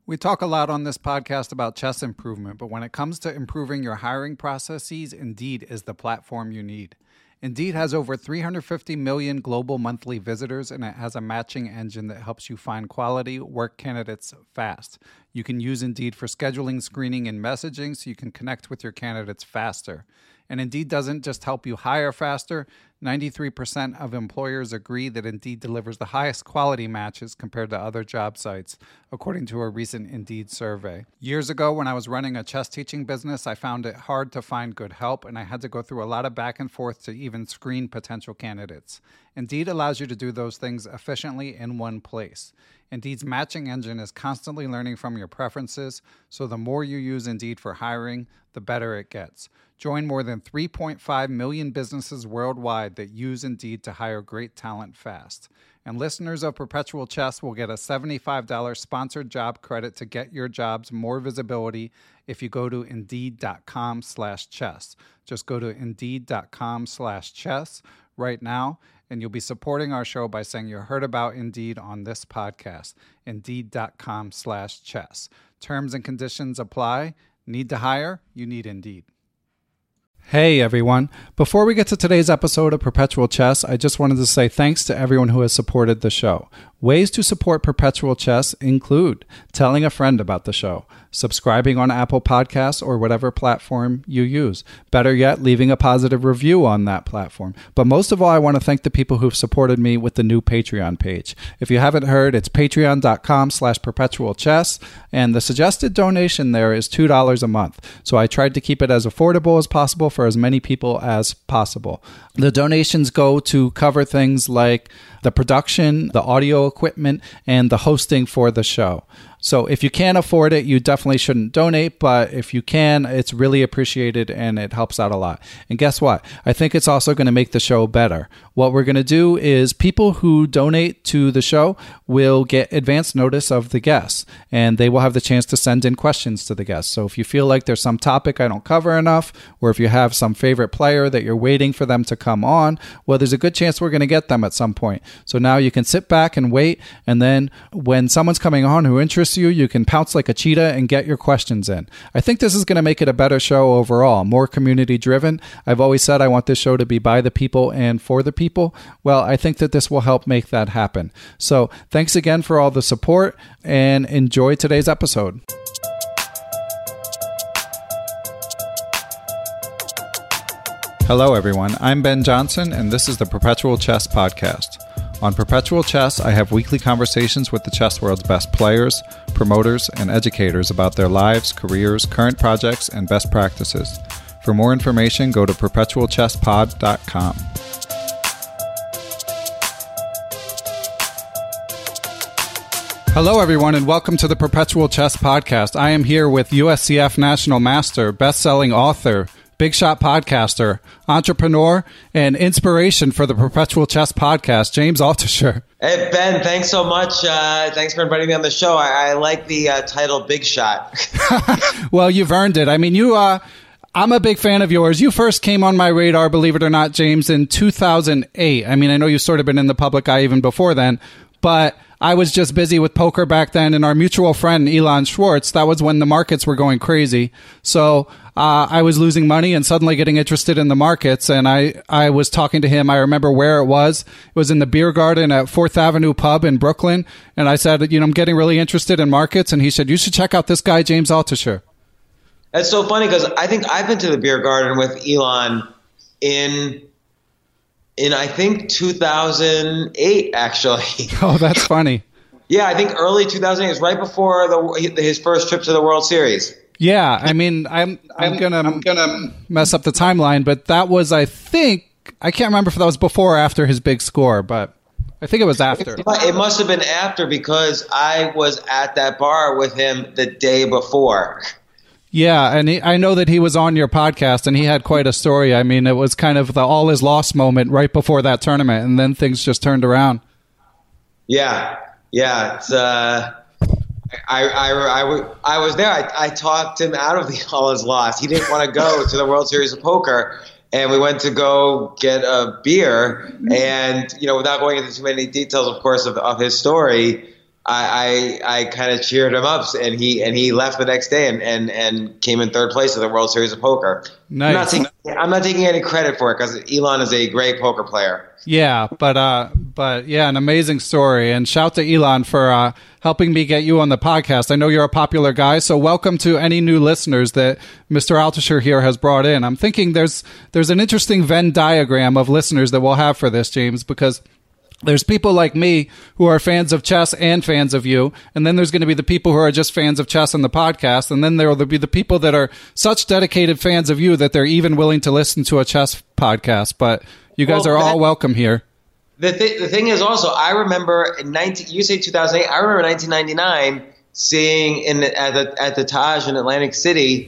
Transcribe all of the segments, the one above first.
We talk a lot on this podcast about chess improvement, but when it comes to improving your hiring processes, Indeed is the platform you need. Indeed has over 350 million global monthly visitors, and it has a matching engine that helps you find quality work candidates fast. You can use Indeed for scheduling, screening, and messaging so you can connect with your candidates faster. And Indeed doesn't just help you hire faster. 93% of employers agree that Indeed delivers the highest quality matches compared to other job sites, according to a recent Indeed survey. Years ago, when I was running a chess teaching business, I found it hard to find good help, and I had to go through a lot of back and forth to even screen potential candidates. Indeed allows you to do those things efficiently in one place. Indeed's matching engine is constantly learning from your preferences, so the more you use Indeed for hiring, the better it gets. Join more than 3.5 million businesses worldwide that use Indeed to hire great talent fast. And listeners of Perpetual Chess will get a $75 sponsored job credit to get your jobs more visibility if you go to Indeed.com/chess. Just go to Indeed.com/chess right now, and you'll be supporting our show by saying you heard about Indeed on this podcast. Indeed.com/chess. Terms and conditions apply. Need to hire? You need Indeed. Hey everyone. Before we get to today's episode of Perpetual Chess, I just wanted to say thanks to everyone who has supported the show. Ways to support Perpetual Chess include telling a friend about the show, subscribing on Apple Podcasts or whatever platform you use. Better yet, leaving a positive review on that platform. But most of all, I want to thank the people who've supported me with the new Patreon page. If you haven't heard, it's patreon.com/perpetualchess, and the suggested donation there is $2 a month. So I tried to keep it as affordable as possible for as many people as possible. The donations go to cover things like the production, the audio equipment, and the hosting for the show. So if you can't afford it, you definitely shouldn't donate, but if you can, it's really appreciated and it helps out a lot. And guess what? I think it's also going to make the show better. What we're going to do is people who donate to the show will get advance notice of the guests, and they will have the chance to send in questions to the guests. So if you feel like there's some topic I don't cover enough, or if you have some favorite player that you're waiting for them to come on, well, there's a good chance we're going to get them at some point. So now you can sit back and wait, and then when someone's coming on who interests you, you can pounce like a cheetah and get your questions in. I think this is going to make it a better show overall, more community driven. I've always said I want this show to be by the people and for the people. Well, I think that this will help make that happen. So thanks again for all the support and enjoy today's episode. Hello everyone, I'm Ben Johnson and this is the Perpetual Chess Podcast. On Perpetual Chess, I have weekly conversations with the chess world's best players, promoters, and educators about their lives, careers, current projects, and best practices. For more information, go to perpetualchesspod.com. Hello, everyone, and welcome to the Perpetual Chess Podcast. I am here with USCF National Master, best-selling author, big shot podcaster, entrepreneur, and inspiration for the Perpetual Chess Podcast, James Altucher. Hey, Ben, thanks so much. Thanks for inviting me on the show. I like the title Big Shot. Well, you've earned it. I mean, I'm a big fan of yours. You first came on my radar, believe it or not, James, in 2008. I mean, I know you've sort of been in the public eye even before then, but I was just busy with poker back then, and our mutual friend, Elon Schwartz, that was when the markets were going crazy. So I was losing money and suddenly getting interested in the markets, and I was talking to him. I remember where it was. It was in the beer garden at 4th Avenue Pub in Brooklyn, and I said, I'm getting really interested in markets, and he said, you should check out this guy, James Altucher. That's so funny because I think I've been to the beer garden with Elon in I think 2008, actually. Oh, that's funny. Yeah, I think early 2008. It was right before his first trip to the World Series. Yeah, I mean, I'm gonna mess up the timeline, but that was, I think, I can't remember if that was before or after his big score, but I think it was after. It must have been after because I was at that bar with him the day before. Yeah, and I know that he was on your podcast, and he had quite a story. I mean, it was kind of the all is lost moment right before that tournament, and then things just turned around. Yeah. It's, I was there. I talked him out of the all is lost. He didn't want to go to the World Series of Poker, and we went to go get a beer. And without going into too many details, of course, of his story, I kind of cheered him up, and he left the next day and came in third place at the World Series of Poker. Nice. I'm not taking any credit for it because Elon is a great poker player. Yeah, but yeah, an amazing story. And shout to Elon for helping me get you on the podcast. I know you're a popular guy, so welcome to any new listeners that Mr. Altucher here has brought in. I'm thinking there's an interesting Venn diagram of listeners that we'll have for this, James, because there's people like me who are fans of chess and fans of you, and then there's going to be the people who are just fans of chess and the podcast, and then there will be the people that are such dedicated fans of you that they're even willing to listen to a chess podcast. But you guys are all welcome here. The thing is also, I remember you say 2008. I remember 1999 seeing at the Taj in Atlantic City,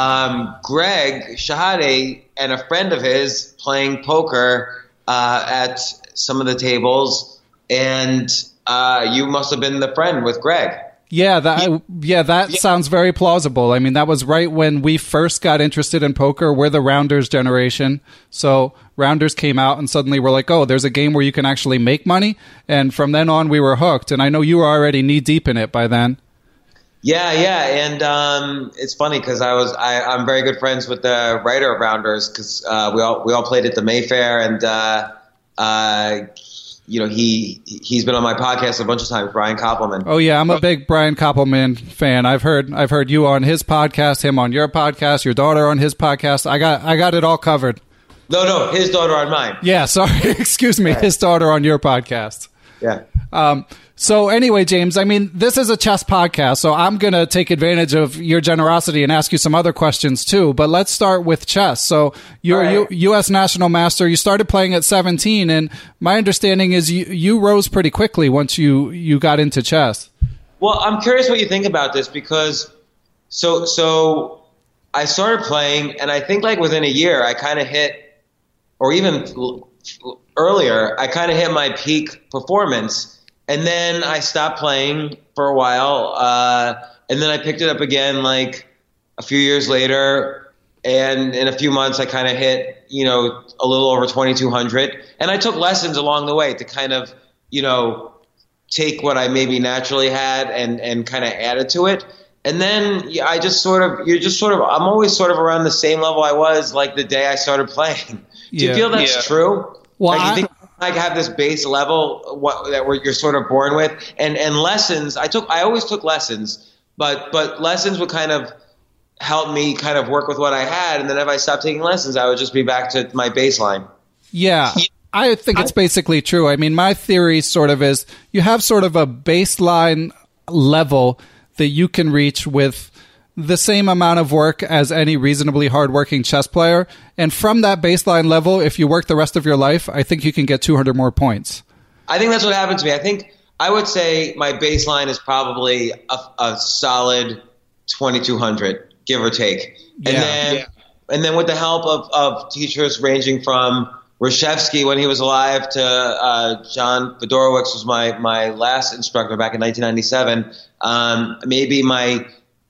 Greg Shahade and a friend of his playing poker at some of the tables, and you must have been the friend with Greg. Yeah, that sounds very plausible. I mean, that was right when we first got interested in poker. We're the Rounders generation. So Rounders came out and suddenly we're like, oh, there's a game where you can actually make money. And from then on, we were hooked. And I know you were already knee deep in it by then. Yeah. And it's funny because I'm very good friends with the writer of Rounders because we all played at the Mayfair, and he's been on my podcast a bunch of times, Brian Koppelman. Oh yeah, I'm a big Brian Koppelman fan. I've heard you on his podcast, him on your podcast, your daughter on his podcast. I got it all covered. No, his daughter on mine. Yeah, sorry, excuse me, his daughter on your podcast. Yeah. So anyway, James, I mean, this is a chess podcast, so I'm going to take advantage of your generosity and ask you some other questions too. But let's start with chess. So you're a U.S. national master. You started playing at 17, and my understanding is you rose pretty quickly once you got into chess. Well, I'm curious what you think about this because so I started playing, and I think like within a year I kind of hit, or even earlier, I kind of hit my peak performance. And then I stopped playing for a while, and then I picked it up again like a few years later, and in a few months I kind of hit, a little over 2,200. And I took lessons along the way to kind of, take what I maybe naturally had and kind of add it to it. And then I'm always sort of around the same level I was like the day I started playing. Do you feel that's true? Well, like, you think I have this base level you're sort of born with, and lessons. I always took lessons, but lessons would kind of help me kind of work with what I had, and then if I stopped taking lessons, I would just be back to my baseline. Yeah, I think it's basically true. I mean, my theory sort of is you have sort of a baseline level that you can reach with the same amount of work as any reasonably hardworking chess player. And from that baseline level, if you work the rest of your life, I think you can get 200 more points. I think that's what happened to me. I would say my baseline is probably a solid 2,200, give or take. And then with the help of teachers ranging from Reshevsky when he was alive to John Fedorowicz was my last instructor back in 1997. Maybe my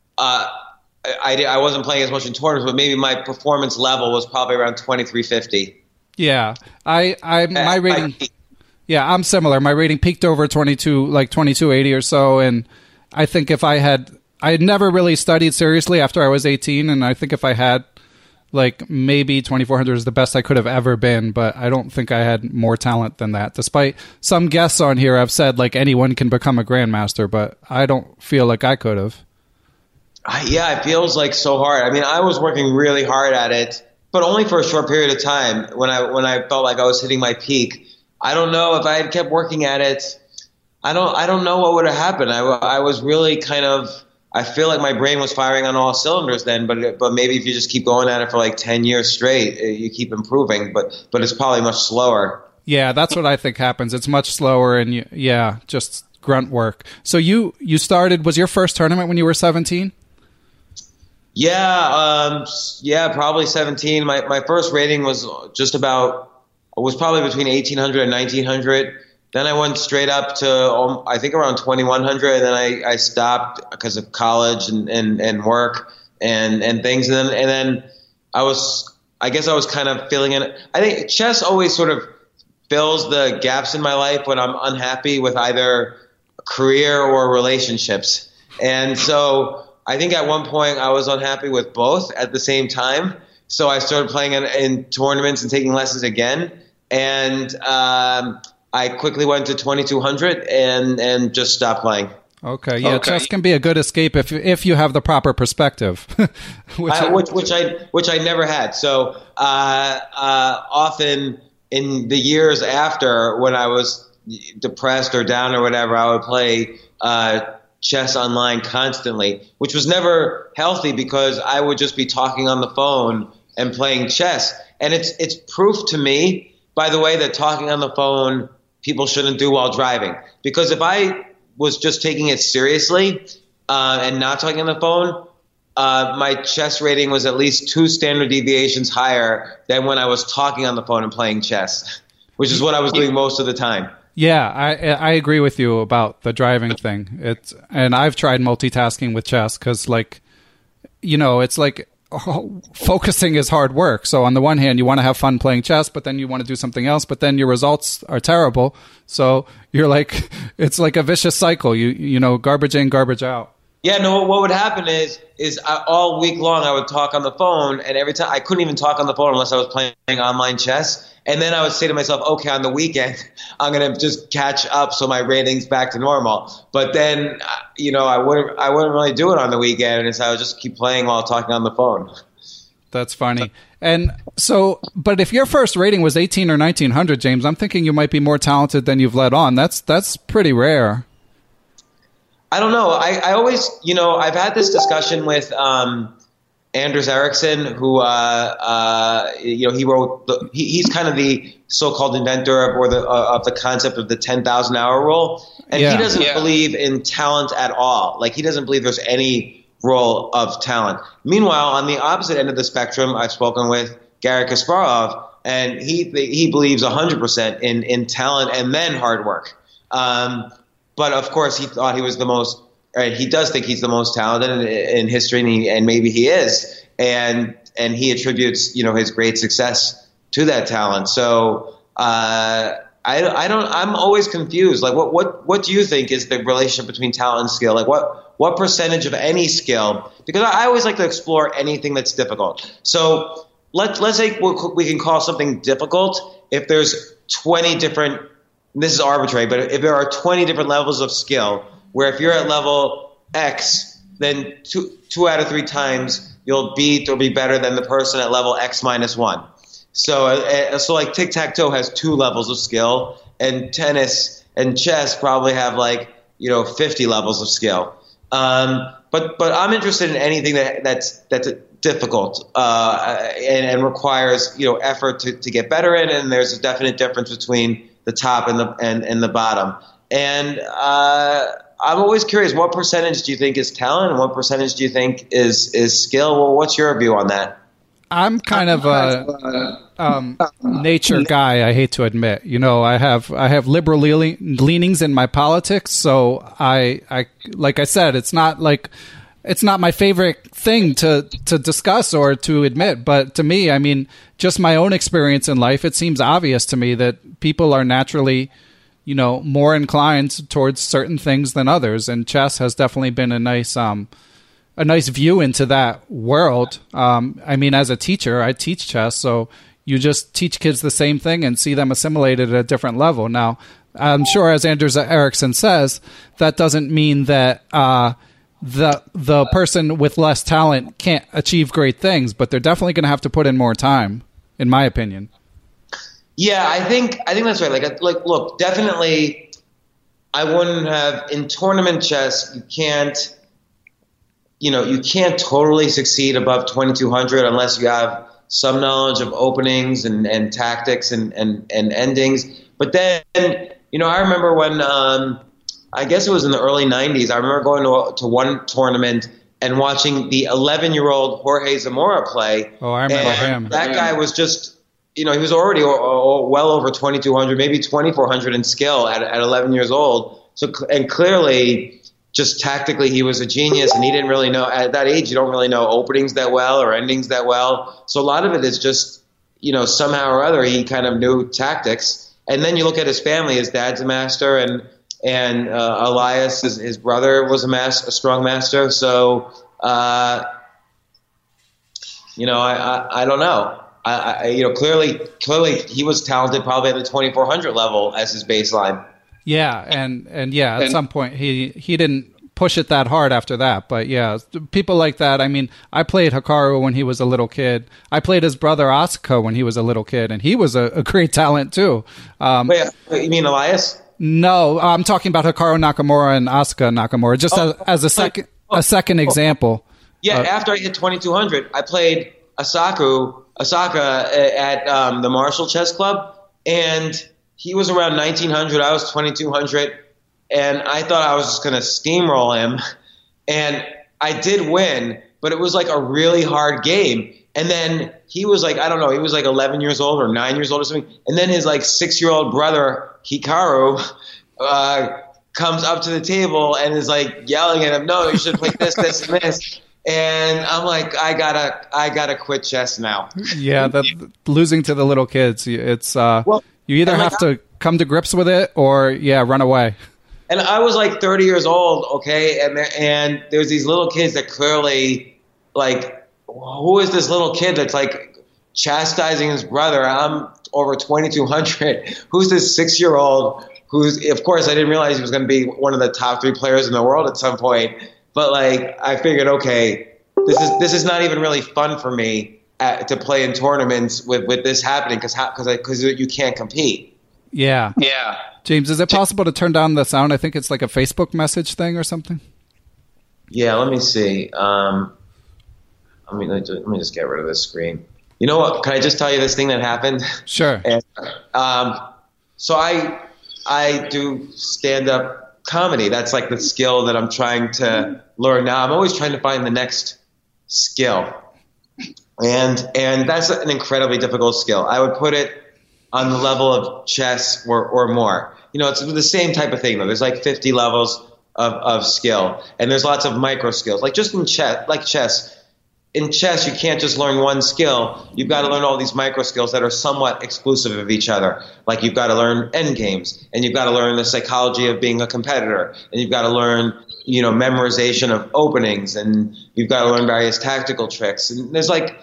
I wasn't playing as much in tournaments, but maybe my performance level was probably around 2,350. Yeah, my rating. Yeah, I'm similar. My rating peaked over 2280 or so, and I think if I had never really studied seriously after I was 18, and I think if I had, like, maybe 2,400 is the best I could have ever been, but I don't think I had more talent than that. Despite some guests on here have said, like, anyone can become a grandmaster, but I don't feel like I could have. Yeah, it feels like so hard. I mean, I was working really hard at it, but only for a short period of time when I felt like I was hitting my peak. I don't know if I had kept working at it. I don't know what would have happened. I was really kind of, I feel like my brain was firing on all cylinders then, but maybe if you just keep going at it for like 10 years straight, you keep improving, but it's probably much slower. Yeah, that's what I think happens. It's much slower and just grunt work. So you started, was your first tournament when you were 17? Yeah, probably 17. My first rating was probably between 1,800 and 1,900. Then I went straight up to I think around 2,100, and then I stopped because of college and work and things. And then I guess I was kind of feeling it. I think chess always sort of fills the gaps in my life when I'm unhappy with either career or relationships. And so I think at one point I was unhappy with both at the same time. So I started playing in tournaments and taking lessons again. And I quickly went to 2200 and just stopped playing. Okay, yeah, chess can be a good escape if you have the proper perspective, which I never had. So often in the years after, when I was depressed or down or whatever, I would play chess online constantly, which was never healthy because I would just be talking on the phone and playing chess. And it's proof to me, by the way, that talking on the phone people shouldn't do while driving. Because if I was just taking it seriously and not talking on the phone, my chess rating was at least 2 standard deviations higher than when I was talking on the phone and playing chess, which is what I was doing most of the time. Yeah, I agree with you about the driving thing. And I've tried multitasking with chess because, like, you know, it's like focusing is hard work. So on the one hand, you want to have fun playing chess, but then you want to do something else, but then your results are terrible. So you're like, it's like a vicious cycle. You know, garbage in, garbage out. Yeah, no, what would happen is all week long I would talk on the phone, and every time I couldn't even talk on the phone unless I was playing online chess. And then I would say to myself, okay, on the weekend, I'm going to just catch up so my rating's back to normal. But then, you know, I wouldn't really do it on the weekend, and so I would just keep playing while talking on the phone. That's funny. And so, but if your first rating was 18 or 1900, James, I'm thinking you might be more talented than you've let on. That's pretty rare. I don't know. I always, you know, I've had this discussion with Anders Ericsson, who, you know, he wrote. He's kind of the so-called inventor of the concept of the 10,000 hour rule, and he doesn't believe in talent at all. Like, he doesn't believe there's any role of talent. Meanwhile, on the opposite end of the spectrum, I've spoken with Garry Kasparov, and he believes 100% in talent and then hard work. But of course, he thought he was the most. He does think he's the most talented in history, and maybe he is. And he attributes, you know, his great success to that talent. So I don't. I'm always confused. Like, what do you think is the relationship between talent and skill? Like, what percentage of any skill? Because I always like to explore anything that's difficult. So let's say we can call something difficult if there's 20 different. This is arbitrary, but if there are 20 different levels of skill, where if you're at level X, then two out of 3 times you'll beat or be better than the person at level X minus 1. So like tic-tac-toe has 2 levels of skill, and tennis and chess probably have, like, you know, 50 levels of skill. But I'm interested in anything that's difficult and requires, you know, effort to get better in, and there's a definite difference between the top and the bottom. And I'm always curious, what percentage do you think is talent and what percentage do you think is skill? Well, what's your view on that? I'm kind of a nature guy, I hate to admit. You know, I have liberal leanings in my politics, so I like I said, it's not my favorite thing to discuss or to admit, but to me, I mean, just my own experience in life, it seems obvious to me that people are naturally, you know, more inclined towards certain things than others, and chess has definitely been a nice view into that world. I mean, as a teacher, I teach chess, so you just teach kids the same thing and see them assimilated at a different level. Now, I'm sure, as Anders Ericsson says, that doesn't mean that the person with less talent can't achieve great things, but they're definitely going to have to put in more time, in my opinion. Yeah, I think that's right. Like, look, definitely, I wouldn't have in tournament chess. You can't totally succeed above 2200 unless you have some knowledge of openings and tactics and endings. But then, you know, I remember when I guess it was in the early 90s. I remember going to one tournament and watching the 11-year-old Jorge Zamora play. Oh, I remember him. That guy was just, you know, he was already well over 2,200, maybe 2,400 in skill at 11 years old. So, and clearly, just tactically, he was a genius, and he didn't really know, at that age, you don't really know openings that well or endings that well. So a lot of it is just, you know, somehow or other, he kind of knew tactics. And then you look at his family. His dad's a master, and and Elias, his brother, was a strong master. So, I don't know. Clearly he was talented probably at the 2400 level as his baseline. Yeah, and at some point he didn't push it that hard after that. But yeah, people like that. I mean, I played Hikaru when he was a little kid. I played his brother Asuka when he was a little kid, and he was a great talent too. Wait, you mean Elias? No, I'm talking about Hikaru Nakamura and Asuka Nakamura, just as a second example. Yeah, after I hit 2200, I played Osaka at the Marshall Chess Club, and he was around 1900. I was 2200, and I thought I was just going to steamroll him, and I did win, but it was like a really hard game. And then he was like, I don't know, he was like 11 years old or 9 years old or something, and then his like 6-year-old brother Hikaru comes up to the table and is like yelling at him, "No, you should play this, this, and this." And I'm like, I gotta quit chess now. Yeah, losing to the little kids, it's you either have to come to grips with it or run away. And I was like 30 years old, okay, and there's these little kids that clearly, like, who is this little kid that's like chastising his brother? I'm over 2200. Who's this 6-year-old? Who's, of course, I didn't realize he was going to be one of the top 3 players in the world at some point. But like, I figured, okay, this is not even really fun for me to play in tournaments with this happening because you can't compete. Yeah. James, is it possible to turn down the sound? I think it's like a Facebook message thing or something. Yeah, let me see. Let me just get rid of this screen. You know what? Can I just tell you this thing that happened? Sure. And, so I do stand-up comedy. That's like the skill that I'm trying to learn now. I'm always trying to find the next skill. And that's an incredibly difficult skill. I would put it on the level of chess or more. It's the same type of thing though. There's like 50 levels of skill, and there's lots of micro skills. Like just in chess. In chess, you can't just learn one skill. You've got to learn all these micro skills that are somewhat exclusive of each other. Like you've got to learn end games, and you've got to learn the psychology of being a competitor, and you've got to learn, memorization of openings, and you've got to learn various tactical tricks. And there's like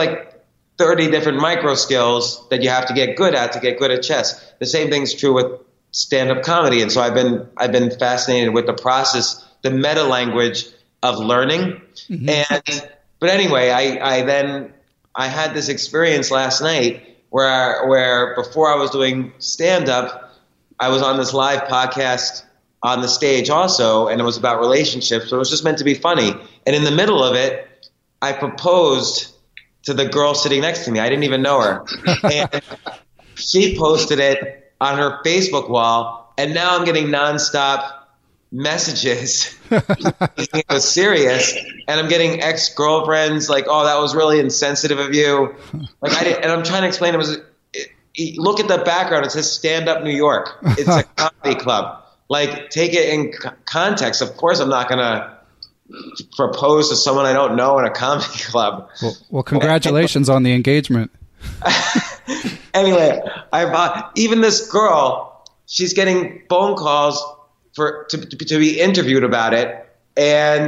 30 different micro skills that you have to get good at chess. The same thing's true with stand-up comedy. And so I've been fascinated with the process, the meta language of learning. Mm-hmm. But anyway, I had this experience last night where before I was doing stand-up, I was on this live podcast on the stage also, and it was about relationships. So it was just meant to be funny. And in the middle of it, I proposed to the girl sitting next to me. I didn't even know her. And she posted it on her Facebook wall, and now I'm getting nonstop messages. It was serious, and I'm getting ex-girlfriends like, "Oh, that was really insensitive of you." And I'm trying to explain look at the background. It says Stand Up New York. It's a comedy club. Like, take it in context. Of course, I'm not gonna propose to someone I don't know in a comedy club. Well, congratulations on the engagement. Anyway, even this girl, she's getting phone calls to be interviewed about it, and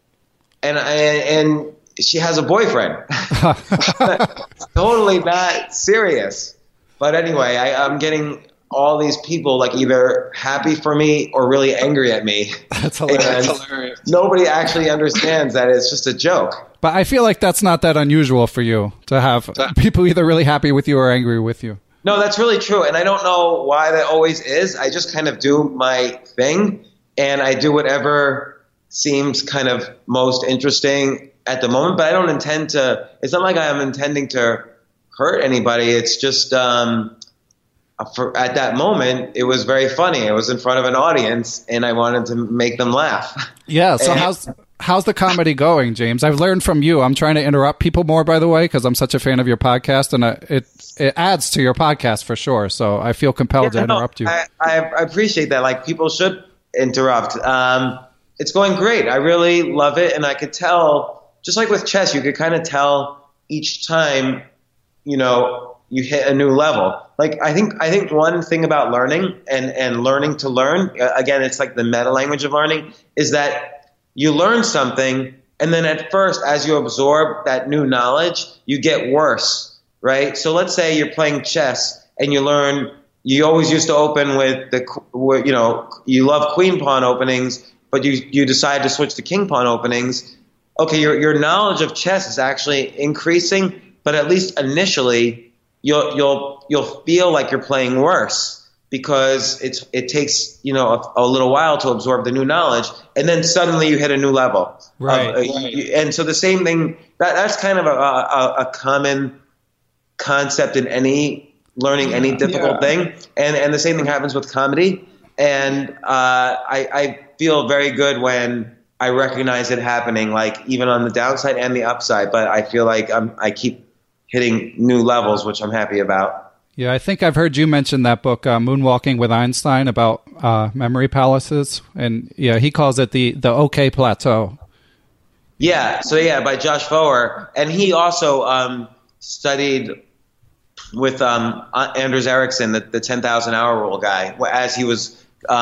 she has a boyfriend. Totally not serious. But anyway, I'm getting all these people like either happy for me or really angry at me. That's hilarious. Nobody actually understands that it's just a joke. But I feel like that's not that unusual for you to have people either really happy with you or angry with you. No, that's really true. And I don't know why that always is. I just kind of do my thing, and I do whatever seems kind of most interesting at the moment. But I don't intend to – it's not like I'm intending to hurt anybody. It's just at that moment, it was very funny. I was in front of an audience, and I wanted to make them laugh. Yeah, so how's the comedy going, James? I've learned from you. I'm trying to interrupt people more, by the way, because I'm such a fan of your podcast, and it adds to your podcast for sure. So I feel compelled to interrupt you. I appreciate that. Like, people should interrupt. It's going great. I really love it, and I could tell, just like with chess, you could kind of tell each time, you hit a new level. Like I think one thing about learning and learning to learn, again, it's like the meta language of learning, is that you learn something, and then at first, as you absorb that new knowledge, you get worse, right? So let's say you're playing chess and you learn. You always used to open with you love queen pawn openings, but you decide to switch to king pawn openings. Okay, your knowledge of chess is actually increasing, but at least initially, you'll feel like you're playing worse because it takes a little while to absorb the new knowledge, and then suddenly you hit a new level. Right. And so the same thing that's kind of a common concept in learning any difficult thing, and the same thing happens with comedy. And I feel very good when I recognize it happening, like even on the downside and the upside. But I feel like I keep hitting new levels, which I'm happy about. Yeah, I think I've heard you mention that book, Moonwalking with Einstein, about memory palaces, and he calls it the OK Plateau. Yeah, so by Josh Foer, and he also studied with Anders Ericsson, the 10,000 hour rule guy, as he was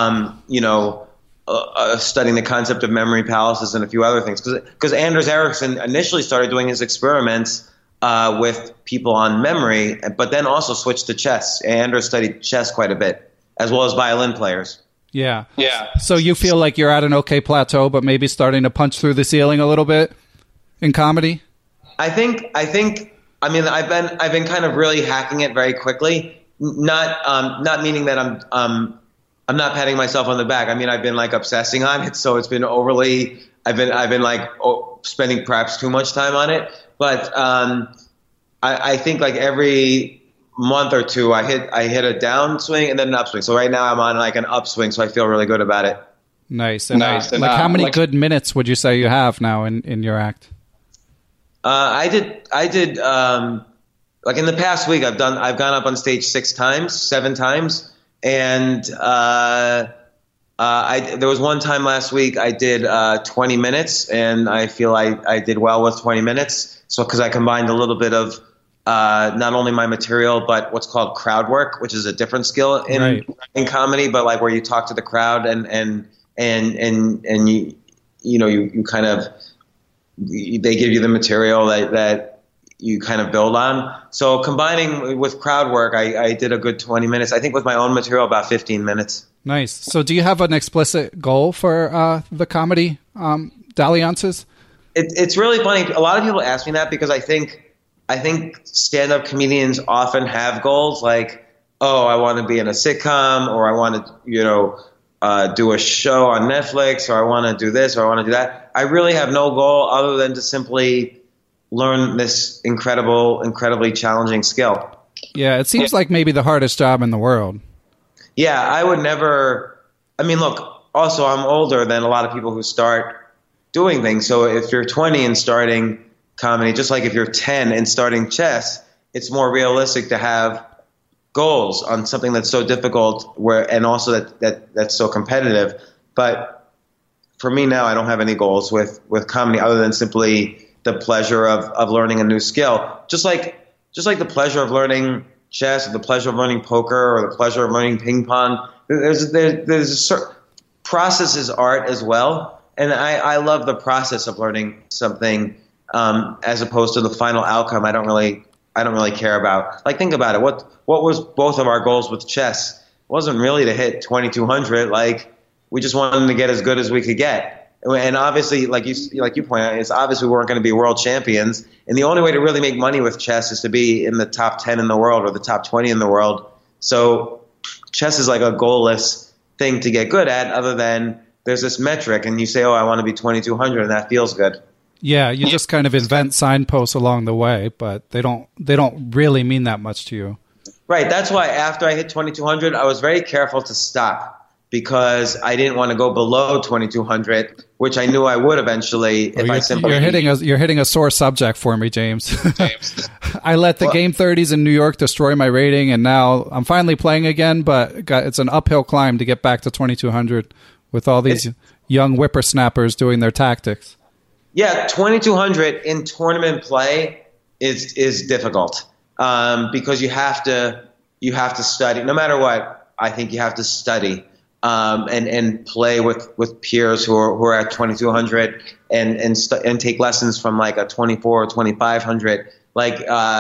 studying the concept of memory palaces and a few other things, because Anders Ericsson initially started doing his experiments with people on memory, but then also switched to chess. Anders studied chess quite a bit, as well as violin players. Yeah. So you feel like you're at an okay plateau, but maybe starting to punch through the ceiling a little bit in comedy? I think. I mean, I've been kind of really hacking it very quickly. Not meaning that I'm not patting myself on the back. I mean, I've been like obsessing on it, so it's been overly. I've been like spending perhaps too much time on it. But I think like every month or two, I hit a downswing and then an upswing. So right now I'm on like an upswing, so I feel really good about it. Nice. And how many good minutes would you say you have now in your act? I did like in the past week I've gone up on stage 7 times, and there was one time last week I did 20 minutes, and I feel I did well with 20 minutes. So because I combined a little bit of not only my material but what's called crowd work, which is a different skill in comedy, but like where you talk to the crowd and you kind of they give you the material that you kind of build on. So combining with crowd work, I did a good 20 minutes. I think with my own material, about 15 minutes. Nice. So do you have an explicit goal for the comedy dalliances? It's really funny. A lot of people ask me that because I think stand-up comedians often have goals like, oh, I want to be in a sitcom, or I want to, do a show on Netflix, or I want to do this, or I want to do that. I really have no goal other than to simply learn this incredibly challenging skill. Yeah, it seems like maybe the hardest job in the world. Yeah, I would never. I mean, look, also I'm older than a lot of people who start doing things. So if you're 20 and starting comedy, just like if you're 10 and starting chess, it's more realistic to have goals on something that's so difficult, and also that's so competitive. But for me now, I don't have any goals with comedy other than simply the pleasure of learning a new skill. Just like the pleasure of learning chess, or the pleasure of learning poker, or the pleasure of learning ping pong. There's a certain process is art as well, and I love the process of learning something as opposed to the final outcome. I don't really care about. Like, think about it. What was both of our goals with chess? It wasn't really to hit 2200. Like, we just wanted to get as good as we could get. And obviously, like you point out, it's obvious we weren't going to be world champions. And the only way to really make money with chess is to be in the top 10 in the world or the top 20 in the world. So chess is like a goalless thing to get good at, other than there's this metric and you say, oh, I want to be 2200, and that feels good. Yeah, you just kind of invent signposts along the way, but they don't really mean that much to you. Right. That's why after I hit 2200, I was very careful to stop, because I didn't want to go below 2200, which I knew I would eventually if I simply. You're hitting a sore subject for me, James. I let the Game 30s in New York destroy my rating, and now I'm finally playing again, but it's an uphill climb to get back to 2200 with all these young whippersnappers doing their tactics. Yeah, 2200 in tournament play is difficult. because you have to study. No matter what, I think you have to study and play with peers who are at 2200 and take lessons from like a 24 or 2500. Like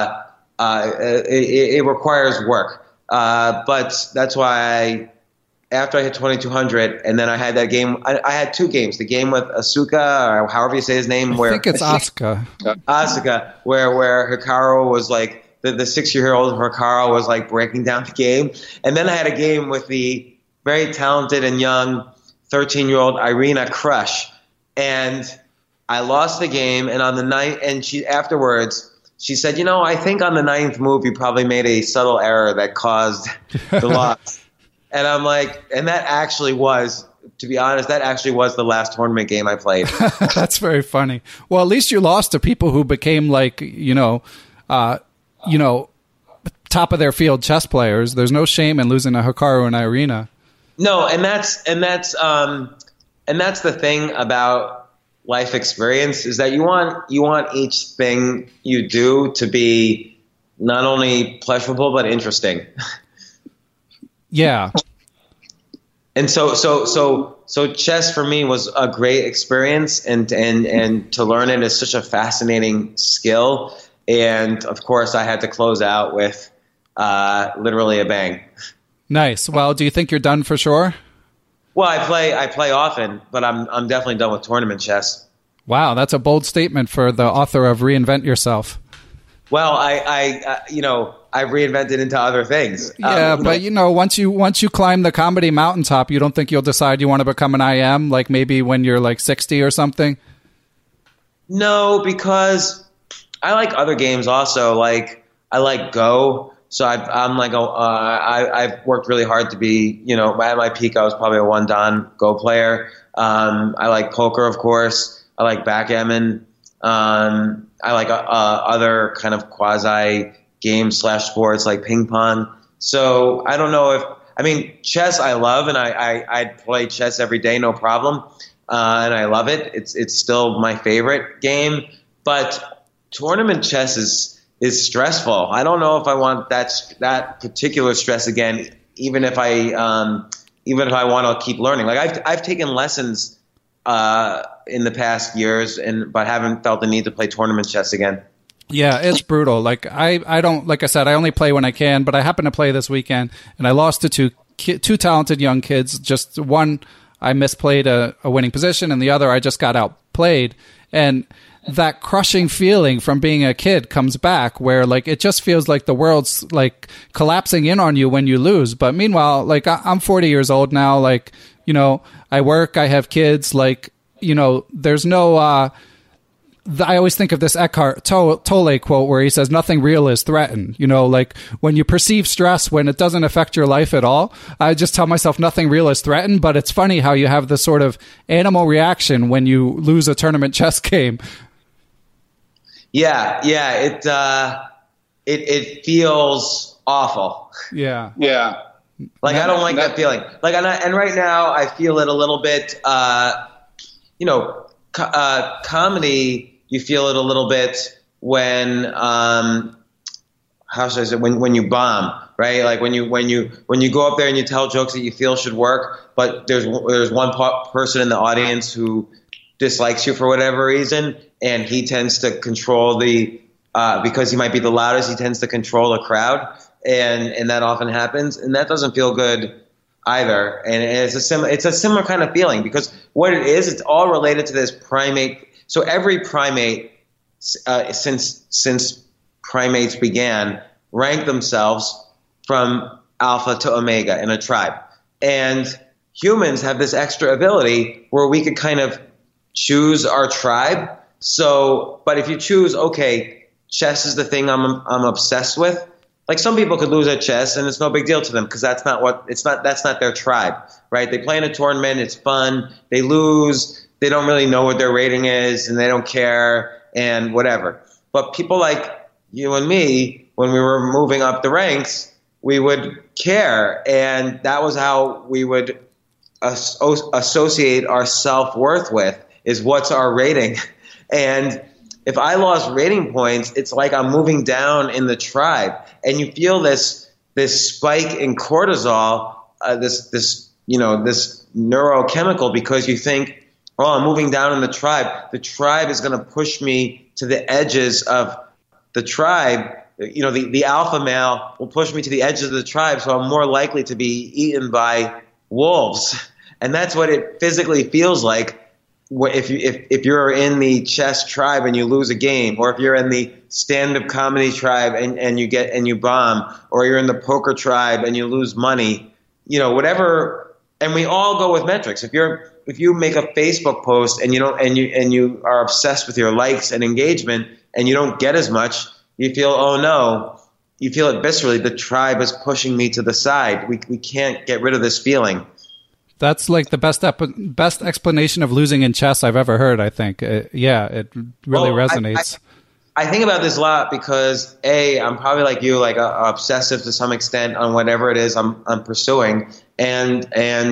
it requires work, but that's why after I hit 2200, and then I had that game. I had two games. The game with Asuka, or however you say his name, I think it's Asuka. Asuka, where Hikaru was like the 6-year-old Hikaru was like breaking down the game, and then I had a game with the very talented and young 13-year-old Irina Crush, and I lost the game. And on the night, and afterwards. She said, I think on the 9th move, you probably made a subtle error that caused the loss. And I'm like, and that actually was, to be honest, the last tournament game I played. That's very funny. Well, at least you lost to people who became like, top of their field chess players. There's no shame in losing to Hikaru and Irina. No, and that's the thing about life experience, is that you want each thing you do to be not only pleasurable but interesting. Yeah. And so chess for me was a great experience, and to learn it is such a fascinating skill. And of course, I had to close out with literally a bang. Nice. Well, do you think you're done for sure? Well, I play often, but I'm definitely done with tournament chess. Wow, that's a bold statement for the author of Reinvent Yourself. Well, I reinvented into other things. Yeah, but once you climb the comedy mountaintop, you don't think you'll decide you want to become an IM, like maybe when you're like 60 or something? No, because I like other games also. Like I like Go. So I've worked really hard to be, at my peak, I was probably a one-dan Go player. I like poker, of course. I like backgammon. I like other kind of quasi games / sports like ping pong. So I don't know chess I love, and I'd play chess every day, no problem. And I love it. It's still my favorite game. But tournament chess is stressful. I don't know if I want that particular stress again, even if I want to keep learning. Like I've taken lessons in the past years, but haven't felt the need to play tournament chess again. Yeah, it's brutal. Like I don't, like I said, I only play when I can, but I happen to play this weekend, and I lost to two talented young kids. Just one, I misplayed a winning position, and the other, I just got outplayed. And that crushing feeling from being a kid comes back, where like it just feels like the world's like collapsing in on you when you lose. But meanwhile, like I'm 40 years old now. Like, I work, I have kids. Like, there's no. I always think of this Eckhart Tolle quote where he says, "Nothing real is threatened." Like when you perceive stress when it doesn't affect your life at all, I just tell myself nothing real is threatened. But it's funny how you have this sort of animal reaction when you lose a tournament chess game. Yeah, it feels awful. Yeah. Like I don't like that feeling. Like and right now I feel it a little bit. Comedy. You feel it a little bit when how should I say, when you bomb, right? Like when you go up there and you tell jokes that you feel should work, but there's one person in the audience who dislikes you for whatever reason, and he tends to control because he might be the loudest, he tends to control the crowd, and that often happens, and that doesn't feel good either. And it's a similar kind of feeling, because what it is, it's all related to this primate. So every primate, since primates began, ranked themselves from alpha to omega in a tribe. And humans have this extra ability where we could kind of choose our tribe. So, but if you choose, okay, chess is the thing I'm obsessed with. Like some people could lose at chess and it's no big deal to them because that's not their tribe, right? They play in a tournament, it's fun, they lose, they don't really know what their rating is and they don't care and whatever. But people like you and me, when we were moving up the ranks, we would care, and that was how we would associate our self-worth with, is what's our rating. And if I lost rating points, it's like I'm moving down in the tribe, and you feel this spike in cortisol, this neurochemical, because you think, oh, I'm moving down in the tribe. The tribe is going to push me to the edges of the tribe. The alpha male will push me to the edges of the tribe, so I'm more likely to be eaten by wolves. And that's what it physically feels like if you're in the chess tribe and you lose a game, or if you're in the stand-up comedy tribe and you bomb, or you're in the poker tribe and you lose money, whatever. And we all go with metrics. If you make a Facebook post and you are obsessed with your likes and engagement and you don't get as much, you feel, oh no, you feel it viscerally. The tribe is pushing me to the side. We can't get rid of this feeling. That's like the best explanation of losing in chess I've ever heard, I think. It really resonates. I think about this a lot because A, I'm probably like you, like obsessive to some extent on whatever it is I'm pursuing, and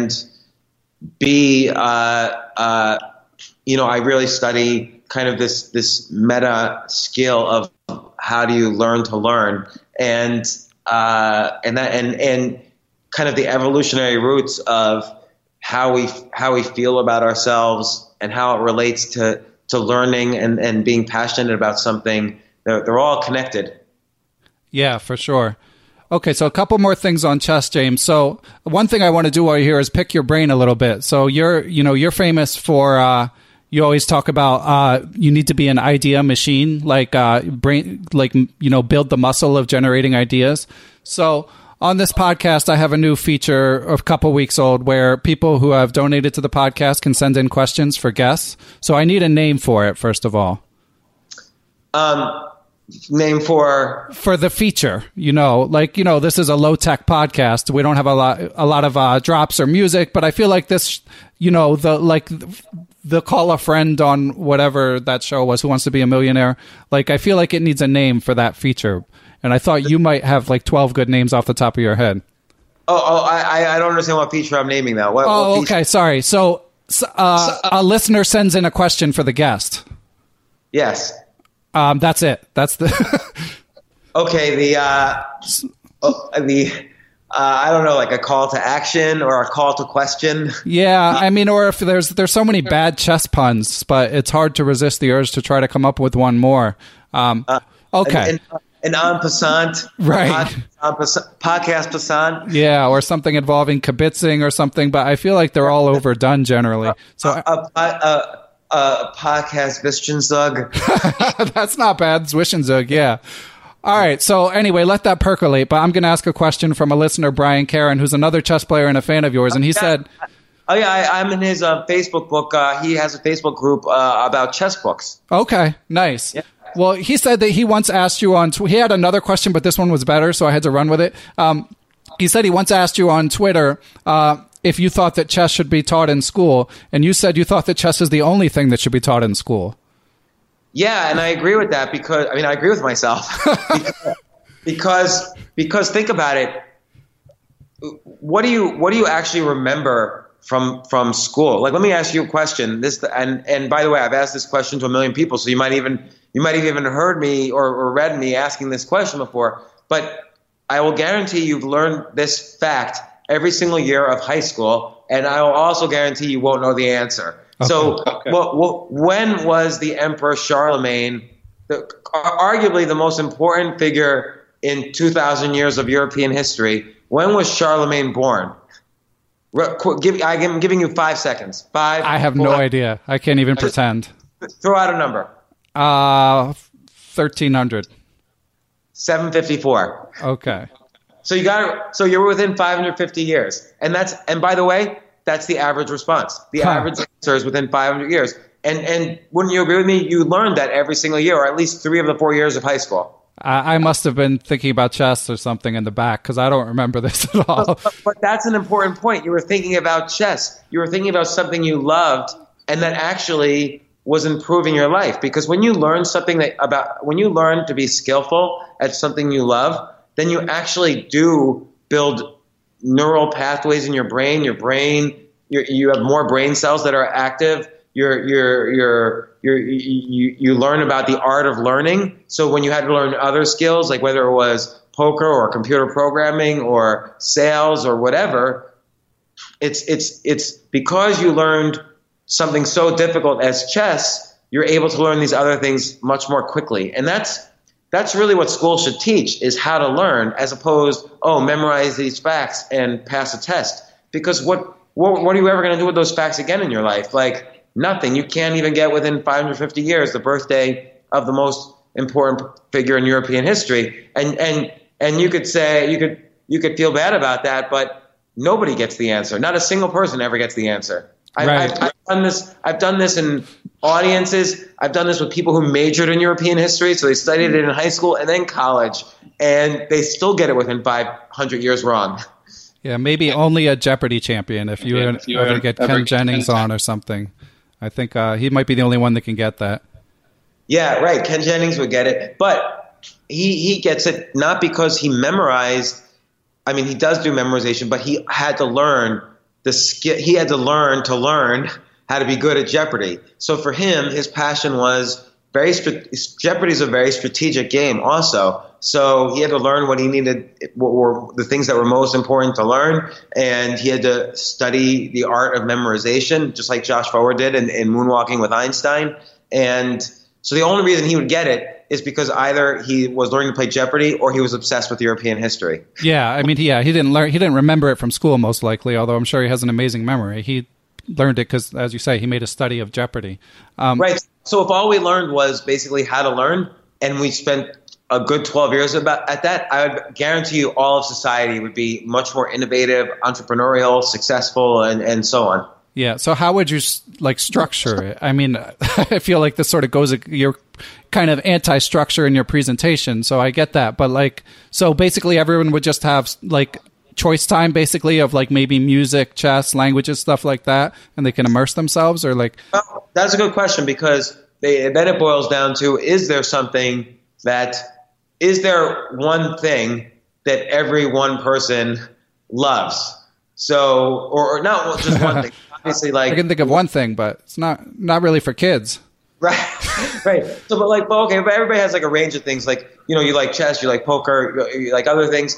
B, I really study kind of this meta skill of how do you learn to learn, and kind of the evolutionary roots of how we feel about ourselves and how it relates to learning and being passionate about something. They're all connected. Yeah, for sure. Okay, so a couple more things on chess, James. So one thing I want to do while you're here is pick your brain a little bit. So you're famous for you always talk about you need to be an idea machine, like build the muscle of generating ideas. So on this podcast, I have a new feature a couple weeks old where people who have donated to the podcast can send in questions for guests. So I need a name for it, first of all. Name for the feature, this is a low tech podcast. We don't have a lot of drops or music, but I feel like this, the call a friend on whatever that show was, Who Wants to Be a Millionaire. Like, I feel like it needs a name for that feature. And I thought you might have like 12 good names off the top of your head. I don't understand what feature I'm naming now. What feature? Okay, sorry. So a listener sends in a question for the guest. Yes. That's it. That's the. Okay. I don't know, like a call to action or a call to question. Yeah, I mean, or if there's so many bad chess puns, but it's hard to resist the urge to try to come up with one more. Okay. An en passant, right? Podcast passant. Yeah, or something involving kibitzing or something. But I feel like they're all overdone generally. So a podcast Zwischenzug. That's not bad. Zwischenzug, yeah. All right. So anyway, let that percolate. But I'm going to ask a question from a listener, Brian Karen, who's another chess player and a fan of yours, and he said. Oh yeah, I'm in his Facebook book. He has a Facebook group about chess books. Okay, nice. Yeah. Well, he said that he once asked you on he had another question, but this one was better, so I had to run with it. He said he once asked you on Twitter if you thought that chess should be taught in school, and you said you thought that chess is the only thing that should be taught in school. Yeah, and I agree with that because I agree with myself because think about it. What do you actually remember from school? Like, let me ask you a question. And by the way, I've asked this question to 1 million people, so you might have even heard me or read me asking this question before. But I will guarantee you've learned this fact every single year of high school, and I will also guarantee you won't know the answer. Okay. So, when was the Emperor Charlemagne, arguably the most important figure in 2,000 years of European history? When was Charlemagne born? I'm giving you 5 seconds. 5. I have no idea. I can't even pretend. Throw out a number. 1300. 754. Okay. So you're within 550 years, and by the way, that's the average response. The average answer is within 500 years. And wouldn't you agree with me? You learned that every single year, or at least 3 of the 4 years of high school. I must have been thinking about chess or something in the back because I don't remember this at all. But that's an important point. You were thinking about chess. You were thinking about something you loved, and that actually was improving your life. Because when you learn when you learn to be skillful at something you love, then you actually do build neural pathways in your brain. You have more brain cells that are active. you learn about the art of learning. So when you had to learn other skills, like whether it was poker or computer programming or sales or whatever, it's because you learned something so difficult as chess, you're able to learn these other things much more quickly. And that's really what school should teach, is how to learn, as opposed, memorize these facts and pass a test. Because what are you ever going to do with those facts again in your life? Like nothing. You can't even get within 550 years the birthday of the most important figure in European history. And you could say, you could feel bad about that, but nobody gets the answer. Not a single person ever gets the answer. I've done this in audiences. I've done this with people who majored in European history, so they studied it in high school and then college, and they still get it within 500 years wrong. Yeah, maybe only a Jeopardy champion if you ever get Ken Jennings on or something. I think he might be the only one that can get that. Yeah, right. Ken Jennings would get it, but he gets it not because he memorized. I mean, he does do memorization, but he had to learn the skill. He had to learn how to be good at Jeopardy. So for him, his passion was Jeopardy is a very strategic game also. So he had to learn what he needed, what were the things that were most important to learn. And he had to study the art of memorization, just like Josh Foer did in Moonwalking with Einstein. And so the only reason he would get it is because either he was learning to play Jeopardy or he was obsessed with European history. Yeah, I mean, he didn't remember it from school most likely, although I'm sure he has an amazing memory. He learned it because, as you say, he made a study of Jeopardy. Right. So if all we learned was basically how to learn, and we spent a good 12 years at that, I would guarantee you all of society would be much more innovative, entrepreneurial, successful, and so on. Yeah. So how would you structure it? I mean, I feel like this sort of goes, you're kind of anti-structure in your presentation. So I get that. But so basically everyone would just have choice time basically of maybe music, chess, languages, stuff like that. And they can immerse themselves or Well, that's a good question, because then it boils down to, is there one thing that every one person loves? So, or not just one thing. Obviously, I can think of one thing, but it's not really for kids. Right, right. So, but everybody has a range of things. You like chess, you like poker, you like other things.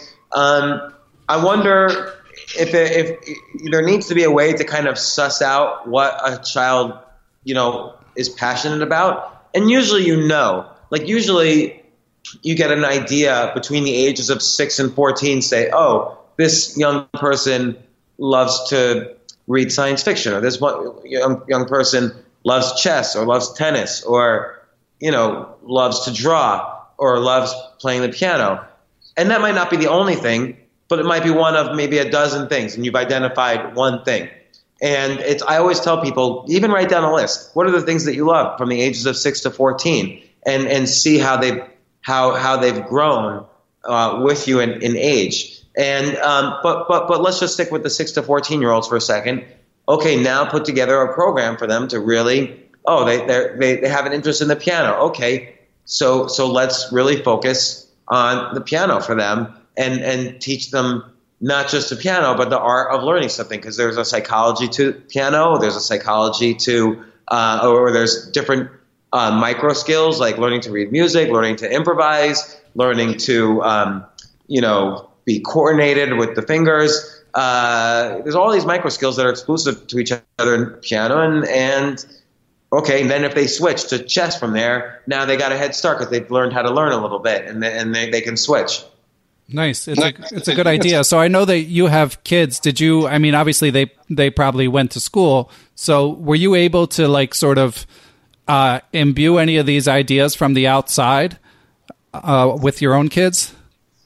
I wonder if there needs to be a way to kind of suss out what a child, is passionate about. And usually, usually you get an idea between the ages of 6 and 14, say, this young person loves to read science fiction, or this one young person loves chess or loves tennis or, loves to draw or loves playing the piano. And that might not be the only thing, but it might be one of maybe a dozen things, and you've identified one thing. And I always tell people, even write down a list. What are the things that you love from the ages of 6 to 14, and see how they've grown with you in age. And but let's just stick with the 6 to 14-year-olds for a second. Okay, now put together a program for them to really they have an interest in the piano. Okay, so let's really focus on the piano for them and teach them not just the piano but the art of learning something, because there's a psychology to piano, there's a psychology to or there's different micro skills like learning to read music, learning to improvise, learning to be coordinated with the fingers. There's all these micro skills that are exclusive to each other in piano, and then if they switch to chess from there, now they got a head start because they've learned how to learn a little bit, and they can switch. Nice. It's a good idea. So I know that you have kids. Did you? I mean, obviously they probably went to school. So were you able to sort of imbue any of these ideas from the outside with your own kids?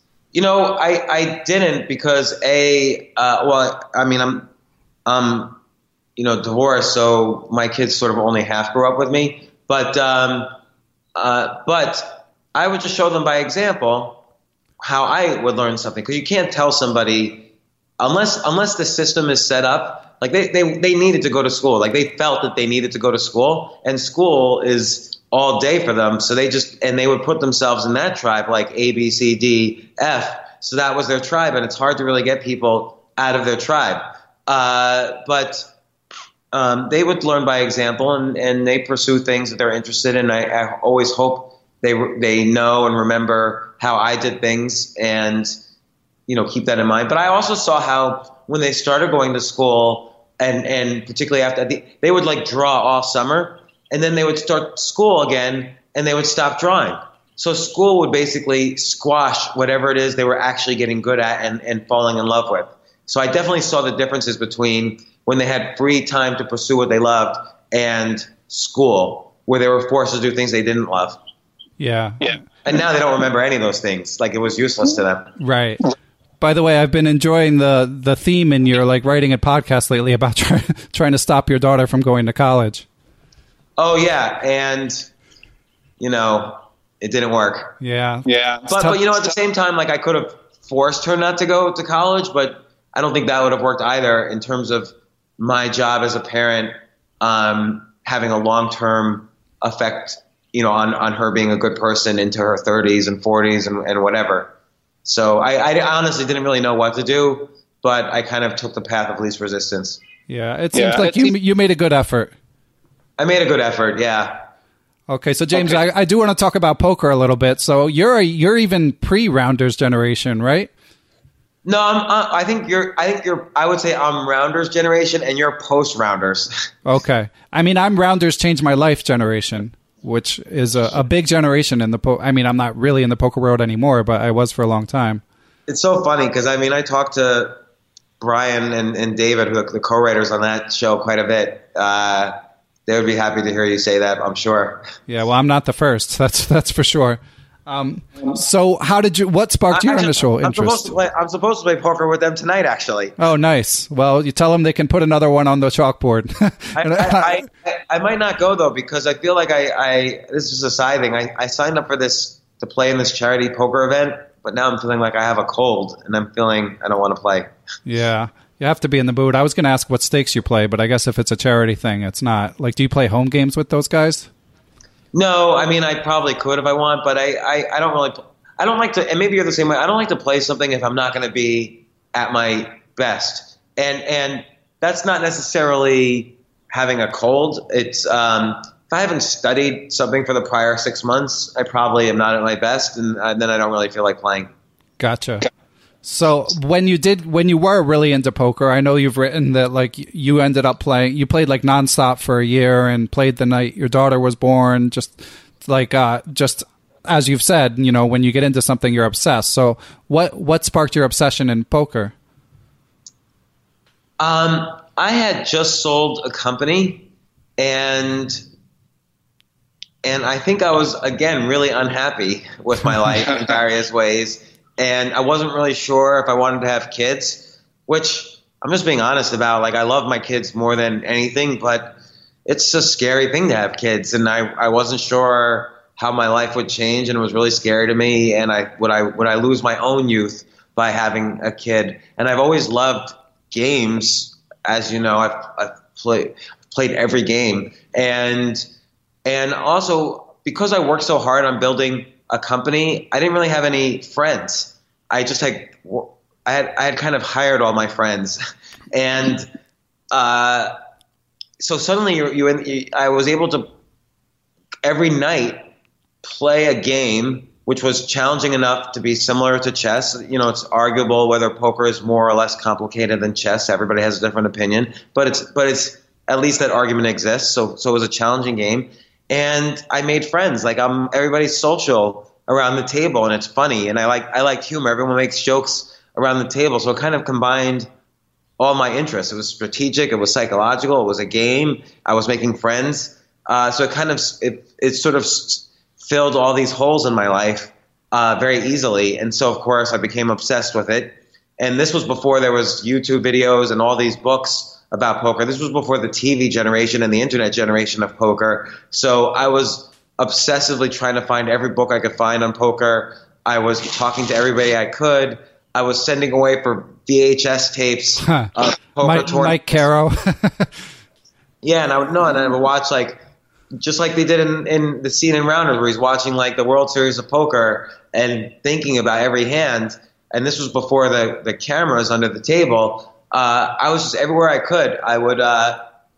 I didn't, because I'm divorced, so my kids sort of only half grew up with me. But I would just show them by example how I would learn something, because you can't tell somebody unless the system is set up. They needed to go to school. They felt that they needed to go to school, and school is all day for them. So they would put themselves in that tribe, like A, B, C, D, F. So that was their tribe, and it's hard to really get people out of their tribe. But they would learn by example, and they pursue things that they're interested in. I always hope they know and remember how I did things, and keep that in mind. But I also saw how when they started going to school, and particularly after they would like draw all summer, and then they would start school again, and they would stop drawing. So school would basically squash whatever it is they were actually getting good at and falling in love with. So I definitely saw the differences between when they had free time to pursue what they loved and school, where they were forced to do things they didn't love. Yeah. And now they don't remember any of those things. Like it was useless to them. Right. By the way, I've been enjoying the theme in your writing a podcast lately about trying to stop your daughter from going to college. Oh yeah, and it didn't work. Yeah. But at the same time, I could have forced her not to go to college, but I don't think that would have worked either in terms of my job as a parent having a long-term effect, on her being a good person into her 30s and 40s and whatever. So I honestly didn't really know what to do, but I kind of took the path of least resistance. Yeah, it seems like you made a good effort. I made a good effort, yeah. Okay, so James, I do want to talk about poker a little bit. So you're even pre-Rounders generation, right? No, I think you're. I would say I'm Rounders generation, and you're post-Rounders. Okay, I mean I'm Rounders changed my life generation, which is a big generation in the I'm not really in the poker world anymore, but I was for a long time. It's so funny because I talked to Brian and David, who are the co-writers on that show, quite a bit. They would be happy to hear you say that, I'm sure. Yeah, well, I'm not the first. That's for sure. So what sparked your initial interest? I'm supposed to play poker with them tonight, actually. Oh, nice. Well, you tell them they can put another one on the chalkboard. I might not go, though, because I feel like this is a side thing. I signed up for this to play in this charity poker event, but now I'm feeling like I have a cold, and I'm feeling I don't want to play. Yeah. You have to be in the mood. I was going to ask what stakes you play, but I guess if it's a charity thing, it's not. Do you play home games with those guys? No, I probably could if I want, but I don't really. I don't like to, and maybe you're the same way. I don't like to play something if I'm not going to be at my best, and that's not necessarily having a cold. It's if I haven't studied something for the prior 6 months, I probably am not at my best, and then I don't really feel like playing. Gotcha. So when you were really into poker, I know you've written that you ended up playing, you played nonstop for a year and played the night your daughter was born, just as you've said, when you get into something, you're obsessed. So what sparked your obsession in poker? I had just sold a company and I think I was, again, really unhappy with my life in various ways. And I wasn't really sure if I wanted to have kids, which I'm just being honest about. I love my kids more than anything, but it's a scary thing to have kids. And I wasn't sure how my life would change, and it was really scary to me. And would I lose my own youth by having a kid? And I've always loved games. As you know, I've played every game. And also because I worked so hard on building a company, I didn't really have any friends. I had kind of hired all my friends, and so suddenly I was able to every night play a game which was challenging enough to be similar to chess. It's arguable whether poker is more or less complicated than chess. Everybody has a different opinion, but it's at least that argument exists. So it was a challenging game. And I made friends. Everybody's social around the table, and it's funny. And I like humor. Everyone makes jokes around the table. So it kind of combined all my interests. It was strategic. It was psychological. It was a game. I was making friends. So it sort of filled all these holes in my life very easily. And so, of course, I became obsessed with it. And this was before there was YouTube videos and all these books about poker. This was before the TV generation and the internet generation of poker. So I was obsessively trying to find every book I could find on poker. I was talking to everybody I could. I was sending away for VHS tapes of poker tournaments. Mike Caro. Yeah, and I would watch just like they did in the scene in Rounders, where he's watching the World Series of Poker and thinking about every hand. And this was before the cameras under the table. I was just everywhere I could. I would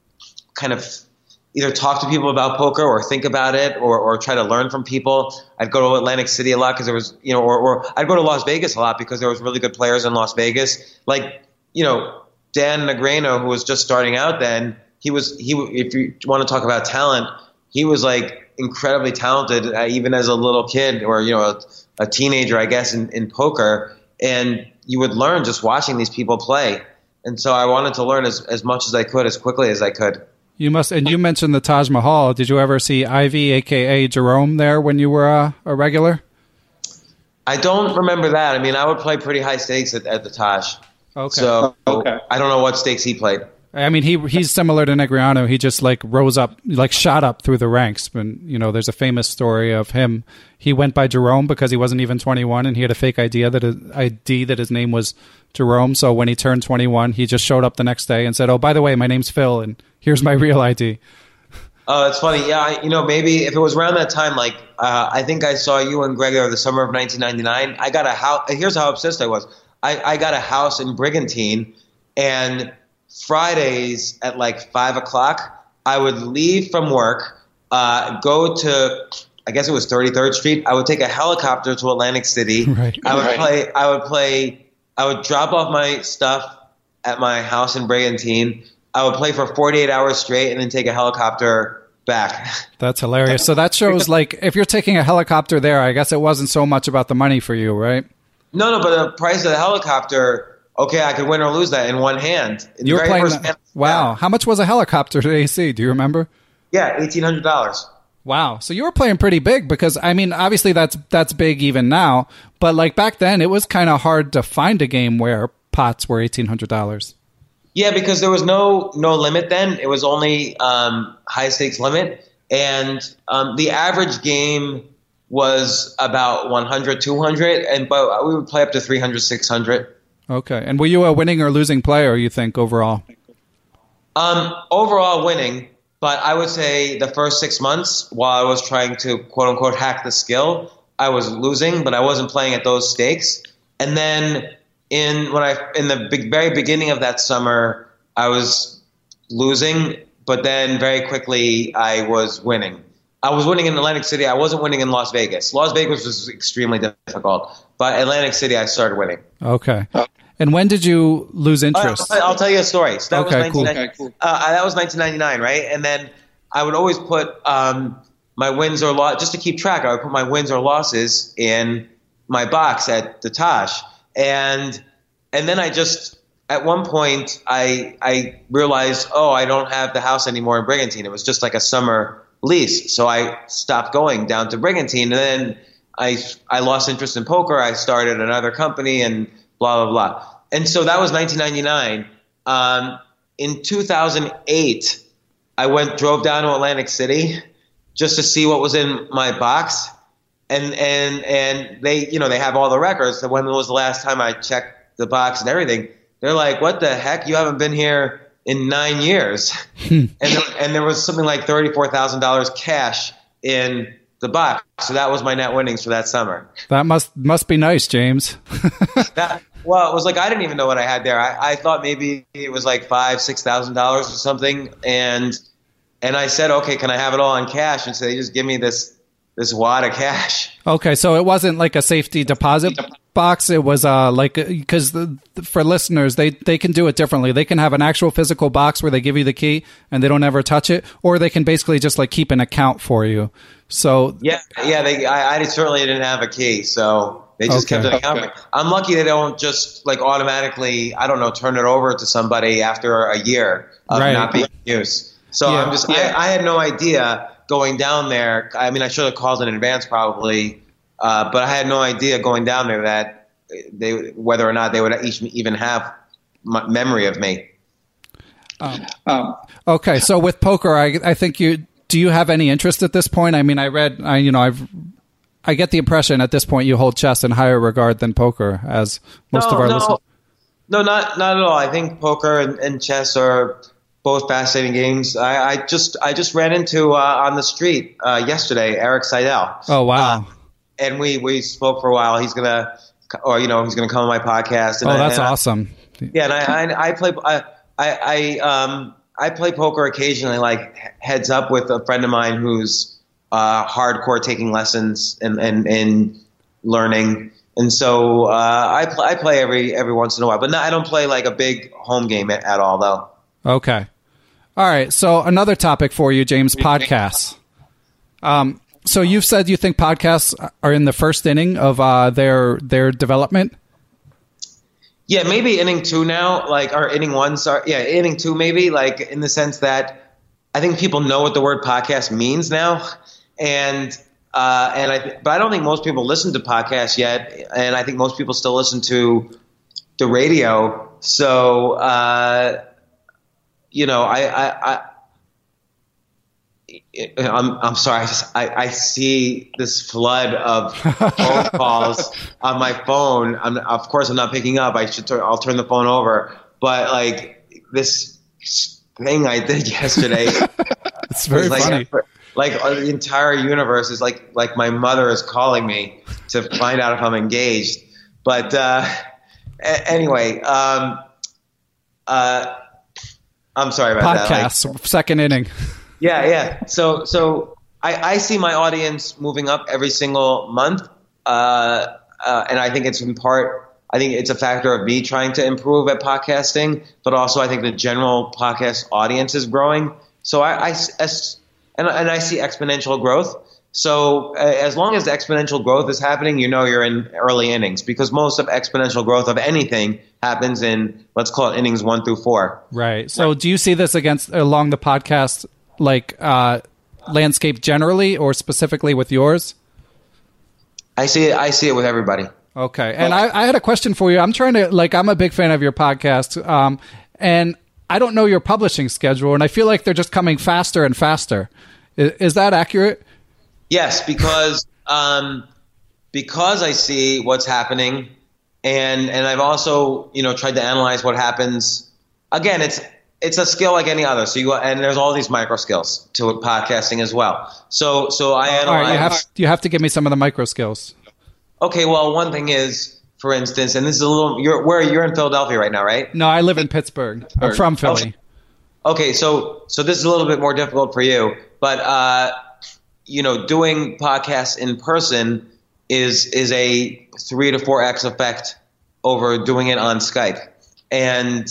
kind of either talk to people about poker or think about it or try to learn from people. I'd go to Atlantic City a lot because there was, or I'd go to Las Vegas a lot because there was really good players in Las Vegas. Like, Dan Negreanu, who was just starting out then, if you want to talk about talent, he was like incredibly talented, even as a little kid or, a teenager, I guess, in poker. And you would learn just watching these people play. And so I wanted to learn as much as I could, as quickly as I could. You must, and you mentioned the Taj Mahal. Did you ever see Ivy, a.k.a. Jerome, there when you were a regular? I don't remember that. I mean, I would play pretty high stakes at the Taj. Okay. So I don't know what stakes he played. I mean, he's similar to Negreanu. He just rose up, shot up through the ranks. And, there's a famous story of him. He went by Jerome because he wasn't even 21 and he had a fake ID that his name was Jerome. So when he turned 21, he just showed up the next day and said, "Oh, by the way, my name's Phil and here's my real ID." Oh, that's funny. Yeah, maybe if it was around that time, I think I saw you and Greg there the summer of 1999. I got a house. Here's how obsessed I was. I got a house in Brigantine, and Fridays at 5 o'clock, I would leave from work, go to, I guess it was 33rd Street. I would take a helicopter to Atlantic City. Right. I would drop off my stuff at my house in Brigantine. I would play for 48 hours straight and then take a helicopter back. That's hilarious. So that shows if you're taking a helicopter there, I guess it wasn't so much about the money for you, right? No, but the price of the helicopter, okay, I could win or lose that in one hand. You were playing wow. How much was a helicopter to AC? Do you remember? Yeah, $1,800. Wow. So you were playing pretty big because, I mean, obviously that's big even now. But back then, it was kind of hard to find a game where pots were $1,800. Yeah, because there was no limit then. It was only high stakes limit. And the average game was about 100, 200, but we would play up to 300, 600. Okay. And were you a winning or losing player, you think, overall? Overall winning, but I would say the first 6 months while I was trying to, quote unquote, hack the skill, I was losing, but I wasn't playing at those stakes. And then in the very beginning of that summer, I was losing, but then very quickly I was winning. I was winning in Atlantic City. I wasn't winning in Las Vegas. Las Vegas was extremely difficult, but Atlantic City I started winning. Okay. And when did you lose interest? I'll tell you a story. So that was cool. That was 1999, right? And then I would always put my wins or losses, just to keep track. I would put my wins or losses in my box at the Taj, and then I just at one point I realized, I don't have the house anymore in Brigantine. It was just like a summer lease, so I stopped going down to Brigantine, and then I lost interest in poker. I started another company and blah, blah, blah. And so that was 1999. In 2008, I drove down to Atlantic City just to see what was in my box. And they, they have all the records. So when was the last time I checked the box and everything? They're like, "What the heck? You haven't been here in 9 years." and there was something like $34,000 cash in the box. So that was my net winnings for that summer. That must be nice, James. Well, it was I didn't even know what I had there. I thought maybe it was like $5,000-$6,000 or something. And I said, "Okay, can I have it all in cash?" And so they just give me this wad of cash. Okay, so it wasn't like a safety deposit box. It was because for listeners, they can do it differently. They can have an actual physical box where they give you the key and they don't ever touch it, or they can basically just keep an account for you. So I certainly didn't have a key, so they just kept an account. Okay. I'm lucky they don't just automatically, I don't know, turn it over to somebody after a year of not being in use. So I had no idea going down there. I mean, I should have called in advance probably, but I had no idea going down there that whether or not they would even have memory of me. Okay, so with poker, I think do you have any interest at this point? I mean, I get the impression at this point you hold chess in higher regard than poker, as most of our listeners. No, not at all. I think poker and chess are both fascinating games. I just ran into on the street yesterday Eric Seidel. Oh wow! And we spoke for a while. He's gonna come on my podcast. And that's awesome. Yeah, and I play. I play poker occasionally, like heads up with a friend of mine who's hardcore taking lessons and learning. And so I play every once in a while, but I don't play like a big home game at all, though. Okay. All right. So another topic for you, James, podcasts. So you've said you think podcasts are in the first inning of their development. Yeah, maybe inning 2 now, like, or inning 1. Sorry, yeah, inning 2 maybe, like in the sense that I think people know what the word podcast means now, but I don't think most people listen to podcasts yet, and I think most people still listen to the radio. So, I'm sorry. I see this flood of phone calls on my phone. Of course, I'm not picking up. I'll turn the phone over. But like this thing I did yesterday, it's very funny. Like the entire universe is like my mother is calling me to find out if I'm engaged. But anyway, I'm sorry about that. Podcasts, second inning. Yeah. So I see my audience moving up every single month, and I think it's a factor of me trying to improve at podcasting, but also I think the general podcast audience is growing. So I see exponential growth. So as long as the exponential growth is happening, you're in early innings, because most of exponential growth of anything happens in, let's call it, innings 1 through 4. Right. So do you see this along the podcast landscape generally, or specifically with yours? I see it with everybody. Okay. And I had a question for you. I'm a big fan of your podcast, and I don't know your publishing schedule, and I feel like they're just coming faster and faster. Is that accurate? Yes, because I see what's happening, and I've also tried to analyze what happens. Again, it's a skill like any other. So and there's all these micro skills to podcasting as well. So I analyze. All right, you have to give me some of the micro skills. Okay, well, one thing is, for instance, and this is a little. You're in Philadelphia right now, right? No, I live in Pittsburgh. I'm from Philly. Okay, so this is a little bit more difficult for you, but doing podcasts in person is a 3 to 4x effect over doing it on Skype, and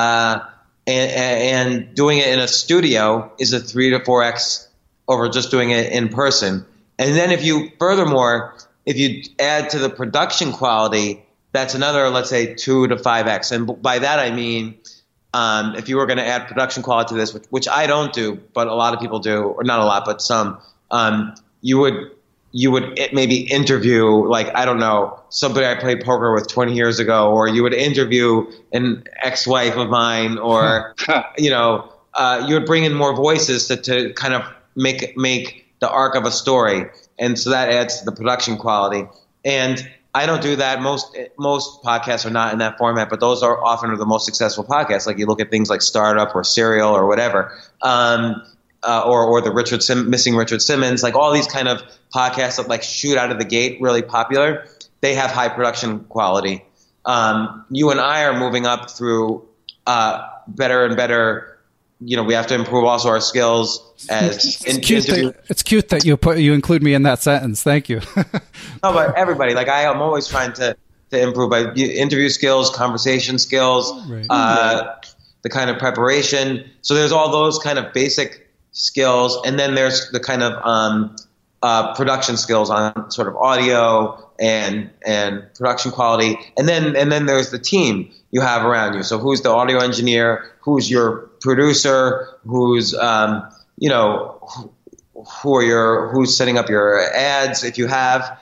doing it in a studio is a 3 to 4x over just doing it in person. And then if you add to the production quality, that's another, let's say, 2 to 5x. And by that I mean, if you were going to add production quality to this, which I don't do, but a lot of people do, or not a lot, but some, you would maybe interview, like, I don't know, somebody I played poker with 20 years ago, or you would interview an ex-wife of mine, or you would bring in more voices to kind of make the arc of a story, and so that adds to the production quality. And I don't do that. Most podcasts are not in that format, but those are often the most successful podcasts. Like, you look at things like Startup or Serial or whatever. Or the Missing Richard Simmons, like all these kind of podcasts that like shoot out of the gate really popular, they have high production quality. You and I are moving up through better and better. We have to improve also our skills as it's cute that you include me in that sentence. Thank you. No, but everybody, like, I am always trying to improve my interview skills, conversation skills, right. The kind of preparation. So there's all those kind of basic skills, and then there's the kind of production skills on sort of audio and production quality, and then there's the team you have around you. So who's the audio engineer? Who's your producer? Who's who's setting up your ads if you have?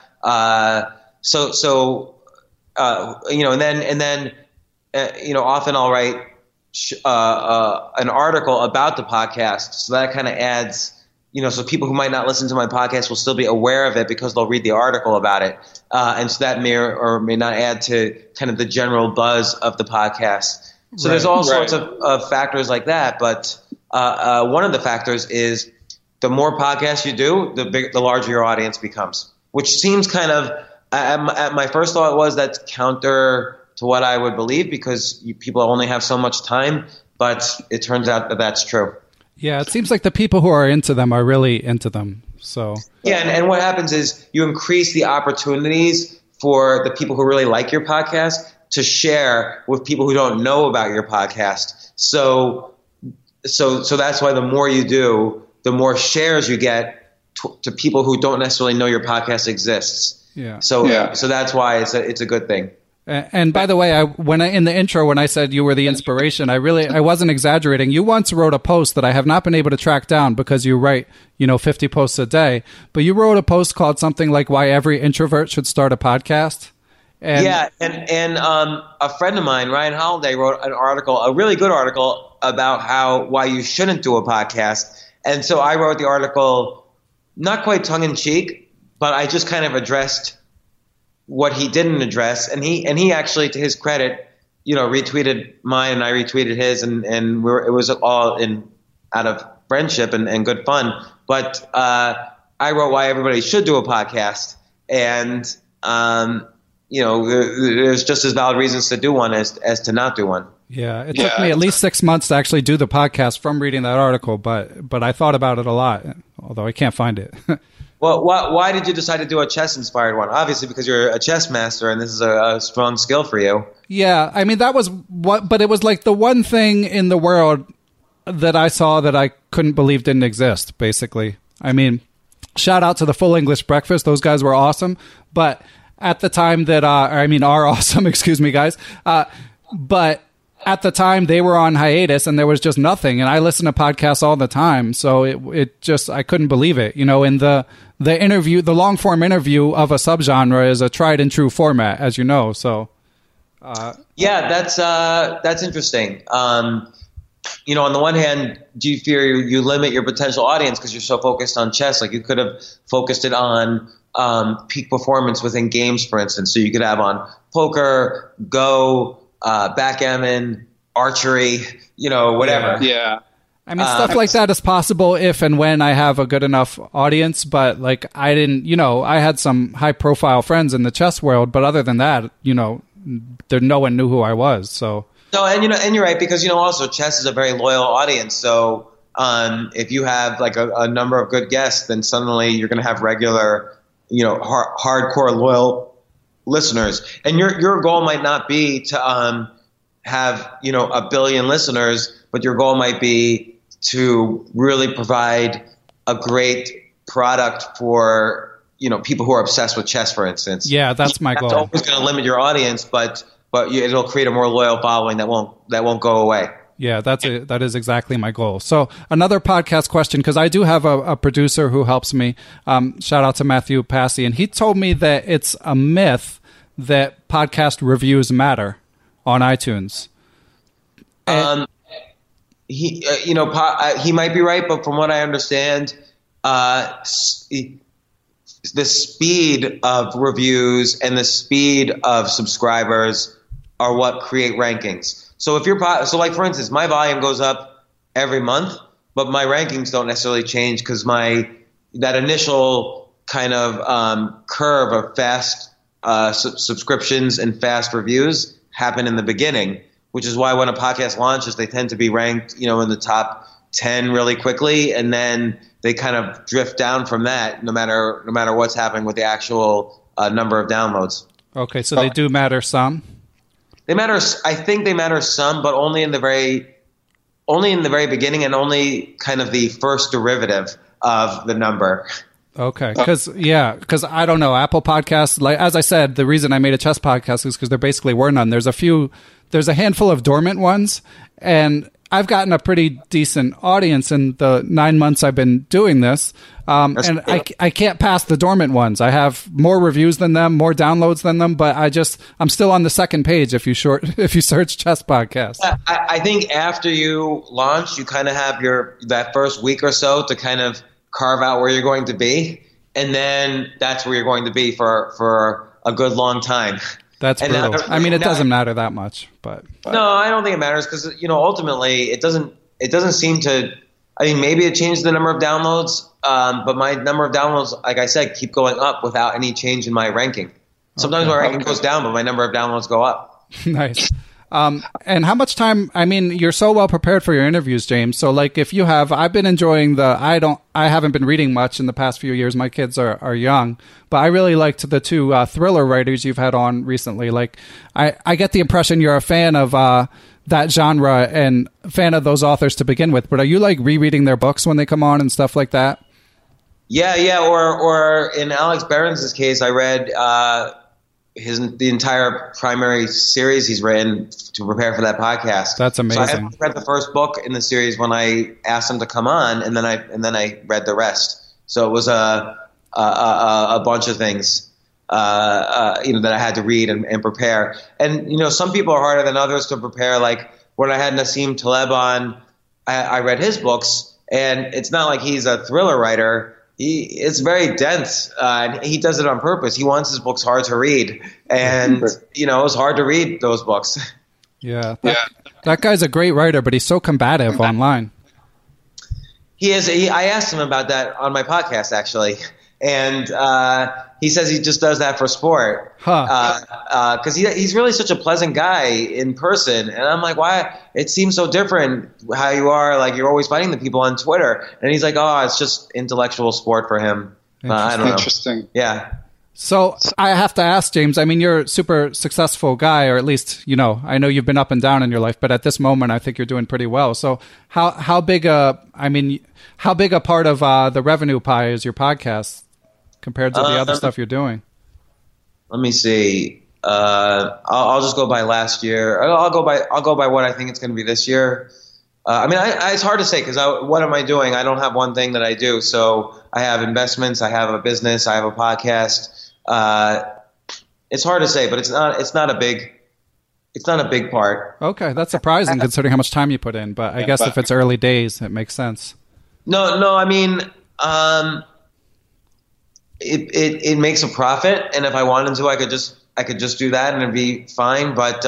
And then often I'll write an article about the podcast, so that kind of adds, so people who might not listen to my podcast will still be aware of it because they'll read the article about it, and so that may or may not add to kind of the general buzz of the podcast. So there's all sorts of factors like that, but one of the factors is the more podcasts you do, the larger your audience becomes, which seems kind of, at my first thought was that's counter to what I would believe, because people only have so much time. but it turns out that that's true. Yeah, it seems like the people who are into them are really into them. So yeah, and what happens is you increase the opportunities for the people who really like your podcast to share with people who don't know about your podcast. So that's why the more you do, the more shares you get to people who don't necessarily know your podcast exists. Yeah. So that's why it's a good thing. And by the way, in the intro, when I said you were the inspiration, I wasn't exaggerating. You once wrote a post that I have not been able to track down because you write, 50 posts a day. But you wrote a post called something like "Why Every Introvert Should Start a Podcast." And a friend of mine, Ryan Holiday, wrote an article, a really good article about why you shouldn't do a podcast. And so I wrote the article, not quite tongue in cheek, but I just kind of addressed what he didn't address, and he actually, to his credit, retweeted mine and I retweeted his, and it was all out of friendship and good fun. But I wrote why everybody should do a podcast, and there's just as valid reasons to do one as to not do one. Yeah, it took me at least 6 months to actually do the podcast from reading that article, but I thought about it a lot, although I can't find it. Well, why did you decide to do a chess-inspired one? Obviously, because you're a chess master, and this is a strong skill for you. Yeah, I mean, that was but it was like the one thing in the world that I saw that I couldn't believe didn't exist, basically. I mean, shout out to the Full English Breakfast. Those guys were awesome. But at the time that, are awesome, excuse me, guys. But at the time they were on hiatus and there was just nothing. And I listen to podcasts all the time. So it just, I couldn't believe it. In the interview, the long form interview of a subgenre is a tried and true format, as you know. So, that's interesting. On the one hand, do you fear you limit your potential audience because you're so focused on chess? Like you could have focused it on peak performance within games, for instance. So you could have on poker, Go, backgammon, archery, whatever. Yeah. I mean, stuff like that is possible if and when I have a good enough audience. But like, I didn't, I had some high profile friends in the chess world, but other than that, no one knew who I was. So. No, and you're right, because also chess is a very loyal audience. So if you have like a number of good guests, then suddenly you're going to have regular, hardcore loyal listeners. And your goal might not be to have 1 billion listeners, but your goal might be to really provide a great product for people who are obsessed with chess, for instance. Yeah, that's my goal. It's always going to limit your audience, but it'll create a more loyal following that won't go away. Yeah, that is exactly my goal. So another podcast question, because I do have a producer who helps me. Shout out to Matthew Passy, and he told me that it's a myth that podcast reviews matter on iTunes. He might be right, but from what I understand, the speed of reviews and the speed of subscribers are what create rankings. So like for instance, my volume goes up every month, but my rankings don't necessarily change because that initial kind of curve of fast subscriptions and fast reviews happen in the beginning, which is why when a podcast launches, they tend to be ranked, in the top 10 really quickly, and then they kind of drift down from that, no matter what's happening with the actual number of downloads. Okay, so they do matter some. They matter. I think they matter some, but only in the very beginning, and only kind of the first derivative of the number. Okay, because I don't know, Apple Podcasts, like as I said, the reason I made a chess podcast is because there basically were none. There's a handful of dormant ones, and I've gotten a pretty decent audience in the 9 months I've been doing this. And I can't pass the dormant ones. I have more reviews than them, more downloads than them, but I'm still on the second page if you search chess podcast. I think after you launch, you kind of have that first week or so to kind of carve out where you're going to be, and then that's where you're going to be for a good long time. That's brutal. It doesn't matter that much, but no, I don't think it matters because ultimately it doesn't seem to. I mean, maybe it changed the number of downloads, but my number of downloads, like I said, keep going up without any change in my ranking. Sometimes my ranking goes down, but my number of downloads go up. Nice. And how much time, I mean, you're so well prepared for your interviews, James. So like if you have, I've been enjoying I haven't been reading much in the past few years. My kids are young, but I really liked the two thriller writers you've had on recently. Like I get the impression you're a fan of that genre and a fan of those authors to begin with, but are you like rereading their books when they come on and stuff like that? Yeah. Or in Alex Behrens' case, I read the entire primary series he's written to prepare for that podcast. That's amazing. So I read the first book in the series when I asked him to come on, and then I read the rest. So it was a bunch of things, that I had to read and prepare. And some people are harder than others to prepare. Like when I had Nassim Taleb on, I read his books, and it's not like he's a thriller writer. It's very dense, and he does it on purpose. He wants his books hard to read, and it was hard to read those books. Yeah, that guy's a great writer, but he's so combative online. He is. I asked him about that on my podcast, actually, and he says he just does that for sport. Because he's really such a pleasant guy in person, and I'm like, why? It seems so different how you are. Like you're always fighting the people on Twitter, and he's like, oh, it's just intellectual sport for him. I don't know. Interesting. Yeah. So I have to ask, James, I mean, you're a super successful guy, or at least, I know you've been up and down in your life, but at this moment, I think you're doing pretty well. So how big a part of the revenue pie is your podcast compared to the other stuff you're doing? Let me see. I'll just go by last year. I'll go by what I think it's going to be this year. It's hard to say because what am I doing? I don't have one thing that I do. So I have investments. I have a business. I have a podcast. It's hard to say, but it's not a big part. Okay, that's surprising considering how much time you put in. But I guess if it's early days, it makes sense. No. I mean, it makes a profit, and if I wanted to, I could just do that and it'd be fine. But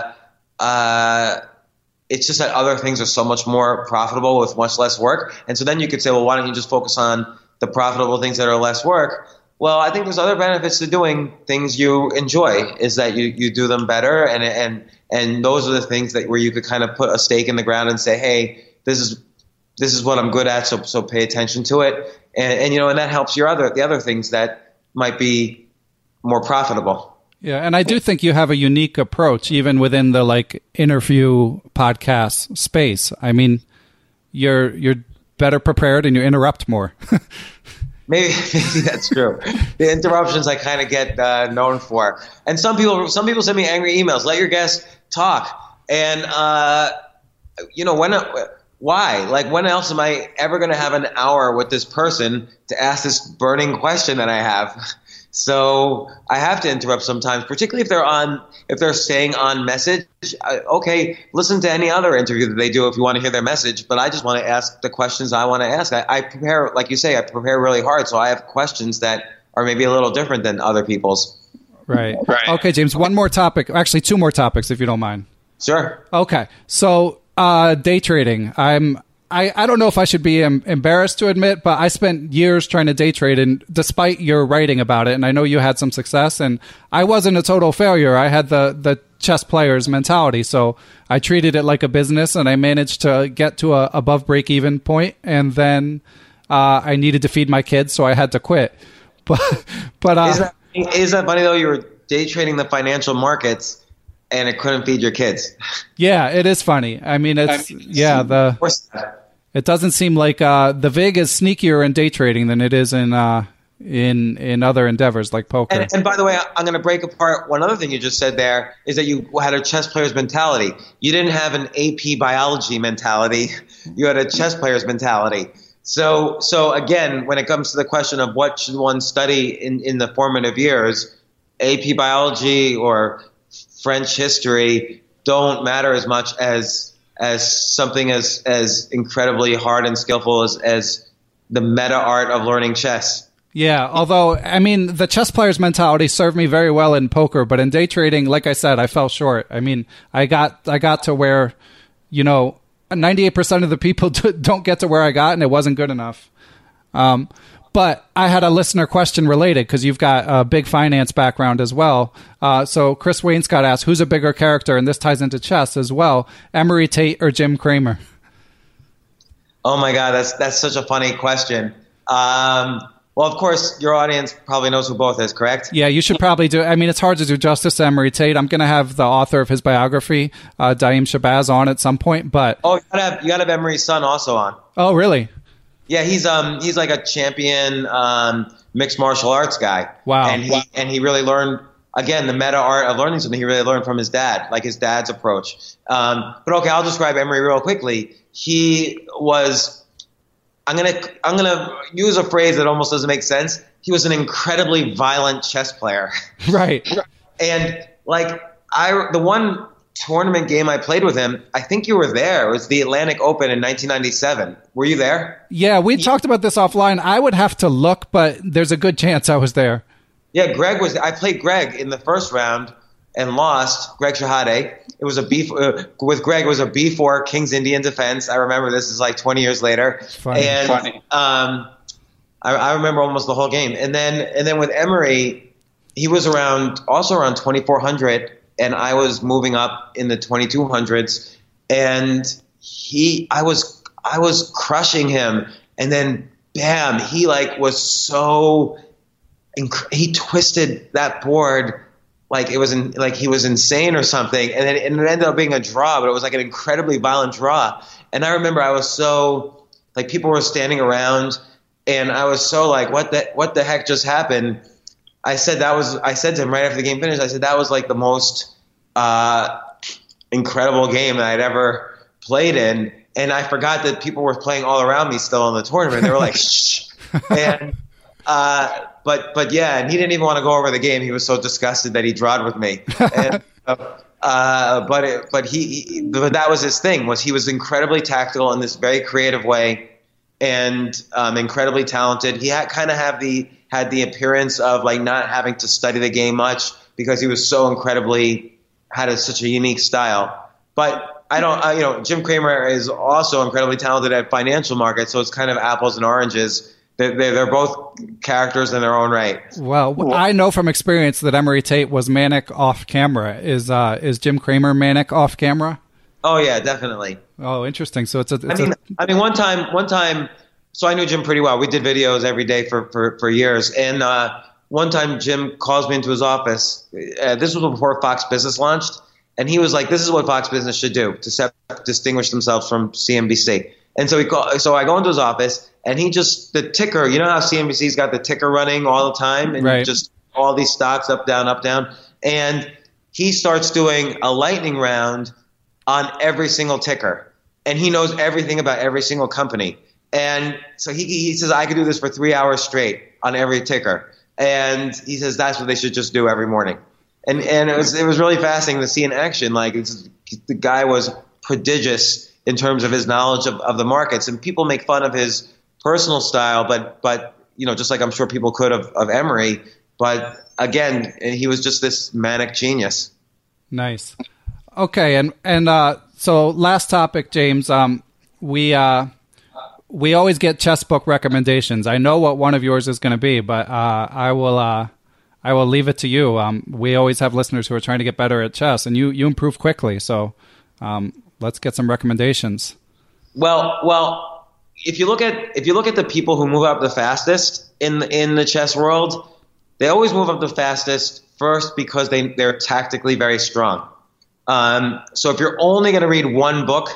it's just that other things are so much more profitable with much less work. And so then you could say, well, why don't you just focus on the profitable things that are less work? Well, I think there's other benefits to doing things you enjoy, is that you do them better. And those are the things where you could kind of put a stake in the ground and say, hey, this is what I'm good at. So pay attention to it. And that helps the other things that might be more profitable. Yeah, and I do think you have a unique approach, even within the interview podcast space. I mean, you're better prepared and you interrupt more. Maybe that's true. The interruptions I kind of get known for, and some people send me angry emails. Let your guests talk, and why? Like, when else am I ever going to have an hour with this person to ask this burning question that I have? So I have to interrupt sometimes, particularly if they're staying on message. Okay, listen to any other interview that they do if you want to hear their message. But I just want to ask the questions I want to ask. I prepare, like you say, I prepare really hard. So I have questions that are maybe a little different than other people's. Right. Okay, James, one more topic. Actually, two more topics, if you don't mind. Sure. Okay. So day trading. I don't know if I should be embarrassed to admit, but I spent years trying to day trade, and despite your writing about it, and I know you had some success, and I wasn't a total failure. I had the chess player's mentality, so I treated it like a business, and I managed to get to a above break-even point, and then I needed to feed my kids, so I had to quit. But is that funny, though? You were day trading the financial markets, and it couldn't feed your kids. Yeah, it is funny. I mean, it doesn't seem like the VIG is sneakier in day trading than it is in other endeavors like poker. And by the way, I'm going to break apart one other thing you just said there, is that you had a chess player's mentality. You didn't have an AP biology mentality. You had a chess player's mentality. So again, when it comes to the question of what should one study in the formative years, AP biology or French history don't matter as much as something as incredibly hard and skillful as the meta art of learning chess. Yeah, although, I mean, the chess player's mentality served me very well in poker, but in day trading, like I said, I fell short. I mean, I got to where, 98% of the people don't get to where I got, and it wasn't good enough. But I had a listener question related because you've got a big finance background as well. So Chris Wainscott asked, who's a bigger character? And this ties into chess as well. Emory Tate or Jim Cramer? Oh my God, that's such a funny question. Well, of course, your audience probably knows who both is, correct? Yeah, you should probably do. I mean, it's hard to do justice to Emory Tate. I'm going to have the author of his biography, Daim Shabazz, on at some point. But you gotta have Emory's son also on. Oh, really? Yeah, he's like a champion mixed martial arts guy. Wow. And he really learned, again, the meta art of learning something. He really learned from his dad, like his dad's approach. But okay, I'll describe Emory real quickly. He was. I'm gonna use a phrase that almost doesn't make sense. He was an incredibly violent chess player. Right. And like the one tournament game I played with him, I think you were there. It was the Atlantic Open in 1997. Were you there? Yeah, we talked about this offline. I would have to look, but there's a good chance I was there. Yeah, I played Greg in the first round and lost. Greg Shahade. It was with Greg. It was a B4 King's Indian defense. I remember this is like 20 years later. Funny. I remember almost the whole game. And then with Emory, he was also around 2400, and I was moving up in the 2200s, and I was crushing him, and then bam, he he twisted that board. Like he was insane or something, and it ended up being a draw, but it was like an incredibly violent draw. And I remember I was so like people were standing around, and I was so like, what the heck just happened? I said to him right after the game finished, I said that was like the most incredible game that I'd ever played in, and I forgot that people were playing all around me still in the tournament. They were like, shh, and. But yeah, and he didn't even want to go over the game. He was so disgusted that he drawed with me. And, but that was his thing. He was incredibly tactical in this very creative way, and incredibly talented. He had the appearance of like not having to study the game much because he was so such a unique style. But Jim Cramer is also incredibly talented at financial markets, so it's kind of apples and oranges. They're both characters in their own right. Well, I know from experience that Emory Tate was manic off camera. Is Jim Cramer manic off camera? Oh yeah, definitely. Oh, interesting. So I mean, one time. So I knew Jim pretty well. We did videos every day for years. And one time, Jim calls me into his office. This was before Fox Business launched, and he was like, "This is what Fox Business should do to distinguish themselves from CNBC." And so I go into his office, and the ticker, you know how CNBC's got the ticker running all the time, and right. Just all these stocks up, down. And he starts doing a lightning round on every single ticker, and he knows everything about every single company. And so he says, I could do this for 3 hours straight on every ticker. And he says that's what they should just do every morning. And it was really fascinating to see in action. Like the guy was prodigious in terms of his knowledge of the markets, and people make fun of his personal style, but just like I'm sure people could of Emory, but again, he was just this manic genius. Nice. Okay, and so last topic, James. We always get chess book recommendations. I know what one of yours is going to be, but I will leave it to you. We always have listeners who are trying to get better at chess, and you improve quickly. So let's get some recommendations. Well, if you look at the people who move up the fastest in the chess world, they always move up the fastest first because they're tactically very strong. So if you're only going to read one book,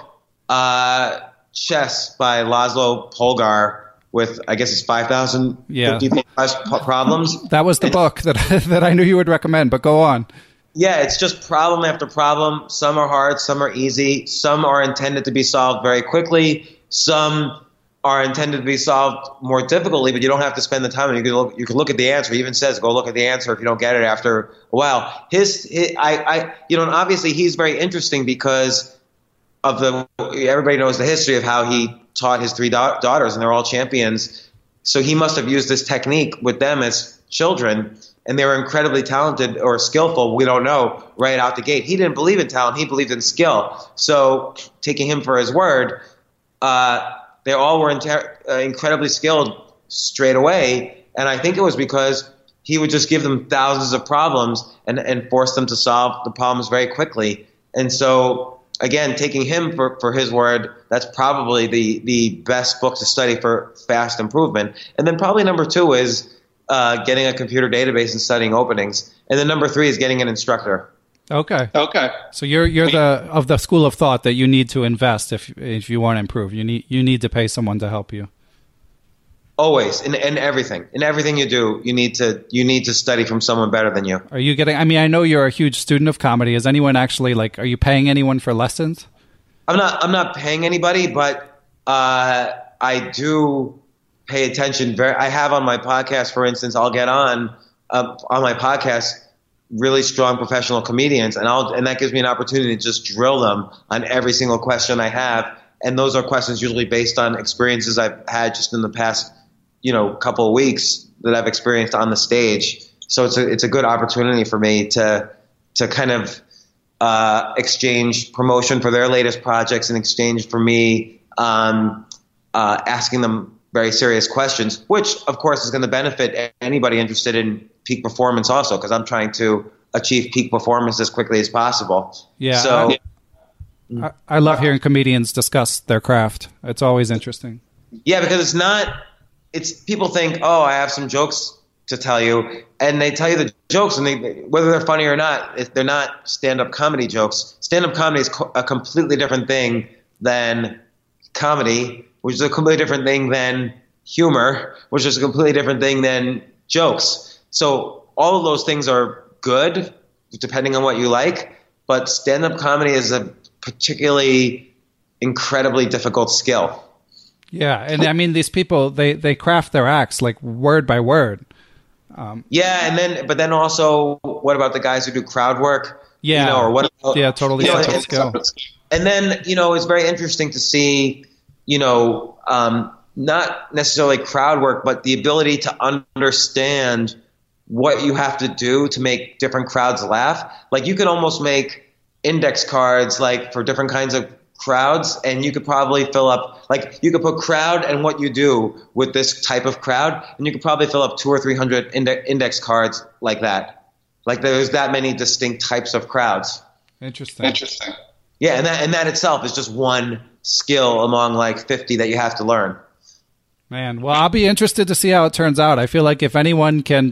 Chess by Laszlo Polgar, with I guess it's 5,050 problems. That was the book that I knew you would recommend, but go on. Yeah, it's just problem after problem. Some are hard, some are easy. Some are intended to be solved very quickly. Some are intended to be solved more difficultly, but you don't have to spend the time. You can look at the answer. He even says, go look at the answer if you don't get it after a while. And obviously he's very interesting because of everybody knows the history of how he taught his three daughters, and they're all champions. So he must have used this technique with them as children, and they were incredibly talented or skillful. We don't know right out the gate. He didn't believe in talent. He believed in skill. So taking him for his word, they all were incredibly skilled straight away. And I think it was because he would just give them thousands of problems and force them to solve the problems very quickly. And so, again, taking him for his word, that's probably the best book to study for fast improvement. And then probably number 2 is getting a computer database and studying openings. And then number 3 is getting an instructor. Okay. So you're of the school of thought that you need to invest if you want to improve. You need to pay someone to help you. Always, in everything you do, you need to study from someone better than you. Are you getting? I mean, I know you're a huge student of comedy. Is anyone actually are you paying anyone for lessons? I'm not paying anybody, but I do pay attention. I have on my podcast, for instance, I'll get on my podcast really strong professional comedians, and that gives me an opportunity to just drill them on every single question I have. And those are questions usually based on experiences I've had just in the past couple of weeks that I've experienced on the stage. So it's a good opportunity for me to kind of exchange promotion for their latest projects in exchange for me asking them very serious questions, which of course is going to benefit anybody interested in peak performance also, because I'm trying to achieve peak performance as quickly as possible. Yeah. So I love hearing comedians discuss their craft. It's always interesting. Yeah, because it's people think, oh, I have some jokes to tell you, and they tell you the jokes, and whether they're funny or not, if they're not stand-up comedy jokes. Stand-up comedy is a completely different thing than comedy, which is a completely different thing than humor, which is a completely different thing than jokes. So all of those things are good, depending on what you like, but stand-up comedy is a particularly incredibly difficult skill. Yeah, and I mean, these people, they craft their acts like word by word. But then also, what about the guys who do crowd work? Yeah, or what? Totally separate skill. And then it's very interesting to see, not necessarily crowd work, but the ability to understand what you have to do to make different crowds laugh. Like you could almost make index cards like for different kinds of crowds, and you could probably fill up, like you could put crowd and what you do with this type of crowd, and you could probably fill up 200 or 300 index cards like that. Like there's that many distinct types of crowds. Interesting. Yeah, and that itself is just one skill among like 50 that you have to learn. Man, well, I'll be interested to see how it turns out. I feel like if anyone can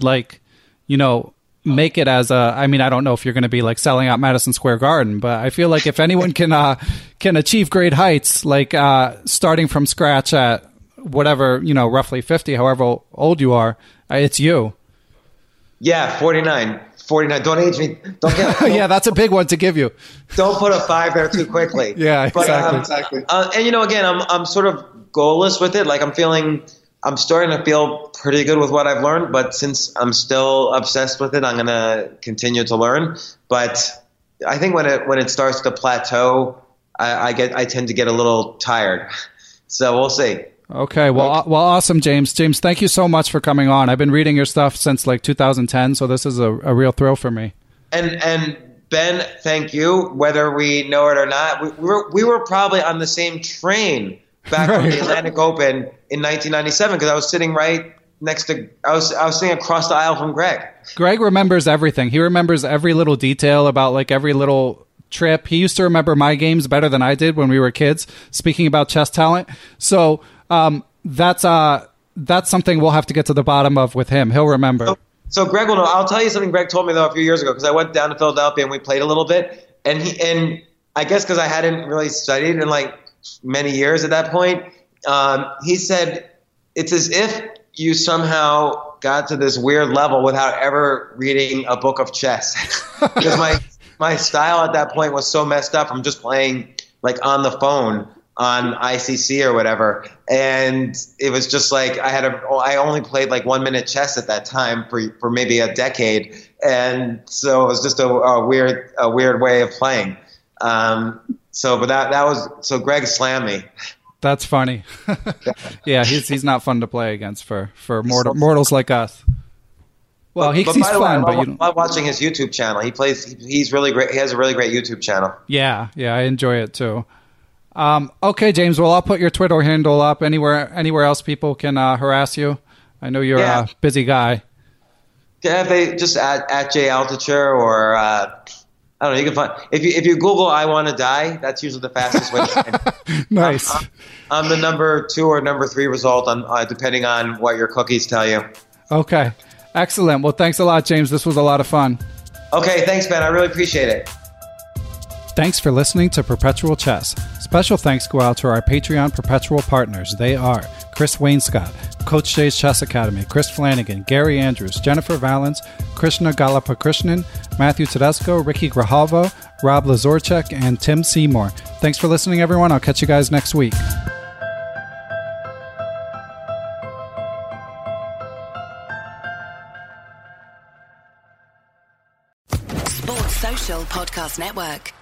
make it as I don't know if you're going to be like selling out Madison Square Garden, but I feel like if anyone can achieve great heights, like starting from scratch at whatever, roughly 50, however old you are, it's you. Yeah, 49. Don't age me. Don't get. Yeah, that's a big one to give you. Don't put a 5 there too quickly. Yeah, exactly. And again, I'm sort of goalless with it. Like I'm starting to feel pretty good with what I've learned, but since I'm still obsessed with it, I'm going to continue to learn. But I think when it starts to plateau, I tend to get a little tired. So we'll see. Okay. Well, awesome, James. James, thank you so much for coming on. I've been reading your stuff since like 2010, so this is a real thrill for me. And Ben, thank you. Whether we know it or not, we were probably on the same train back from the Atlantic Open in 1997, because I was sitting right next to, I was sitting across the aisle from Greg. Greg remembers everything. He remembers every little detail about like every little trip. He used to remember my games better than I did when we were kids, speaking about chess talent. So that's something we'll have to get to the bottom of with him. He'll remember. So Greg will know. I'll tell you something Greg told me though a few years ago, because I went down to Philadelphia and we played a little bit, and I guess because I hadn't really studied in like many years at that point, he said it's as if you somehow got to this weird level without ever reading a book of chess. Because my style at that point was so messed up from just playing like on the phone on ICC or whatever, and it was just like I only played like 1 minute chess at that time for maybe a decade, and so it was just a weird way of playing. So Greg slammed me. That's funny. Yeah, he's not fun to play against for mortals like us. Well, he's fun, but you love watching his YouTube channel. He's really great. He has a really great YouTube channel. Yeah, I enjoy it too. Okay, James. Well, I'll put your Twitter handle up. Anywhere else people can harass you. I know you're a busy guy. Yeah, they just at Jay Altucher or I don't know. You can find if you Google "I want to die." That's usually the fastest way. Nice. I'm the number 2 or number 3 result on depending on what your cookies tell you. Okay, excellent. Well, thanks a lot, James. This was a lot of fun. Okay, thanks, Ben. I really appreciate it. Thanks for listening to Perpetual Chess. Special thanks go out to our Patreon Perpetual partners. They are Chris Wainscott, Coach Jay's Chess Academy, Chris Flanagan, Gary Andrews, Jennifer Valens, Krishna Galapakrishnan, Matthew Tedesco, Ricky Grijalvo, Rob Lazorchek, and Tim Seymour. Thanks for listening, everyone. I'll catch you guys next week. Sports Social Podcast Network.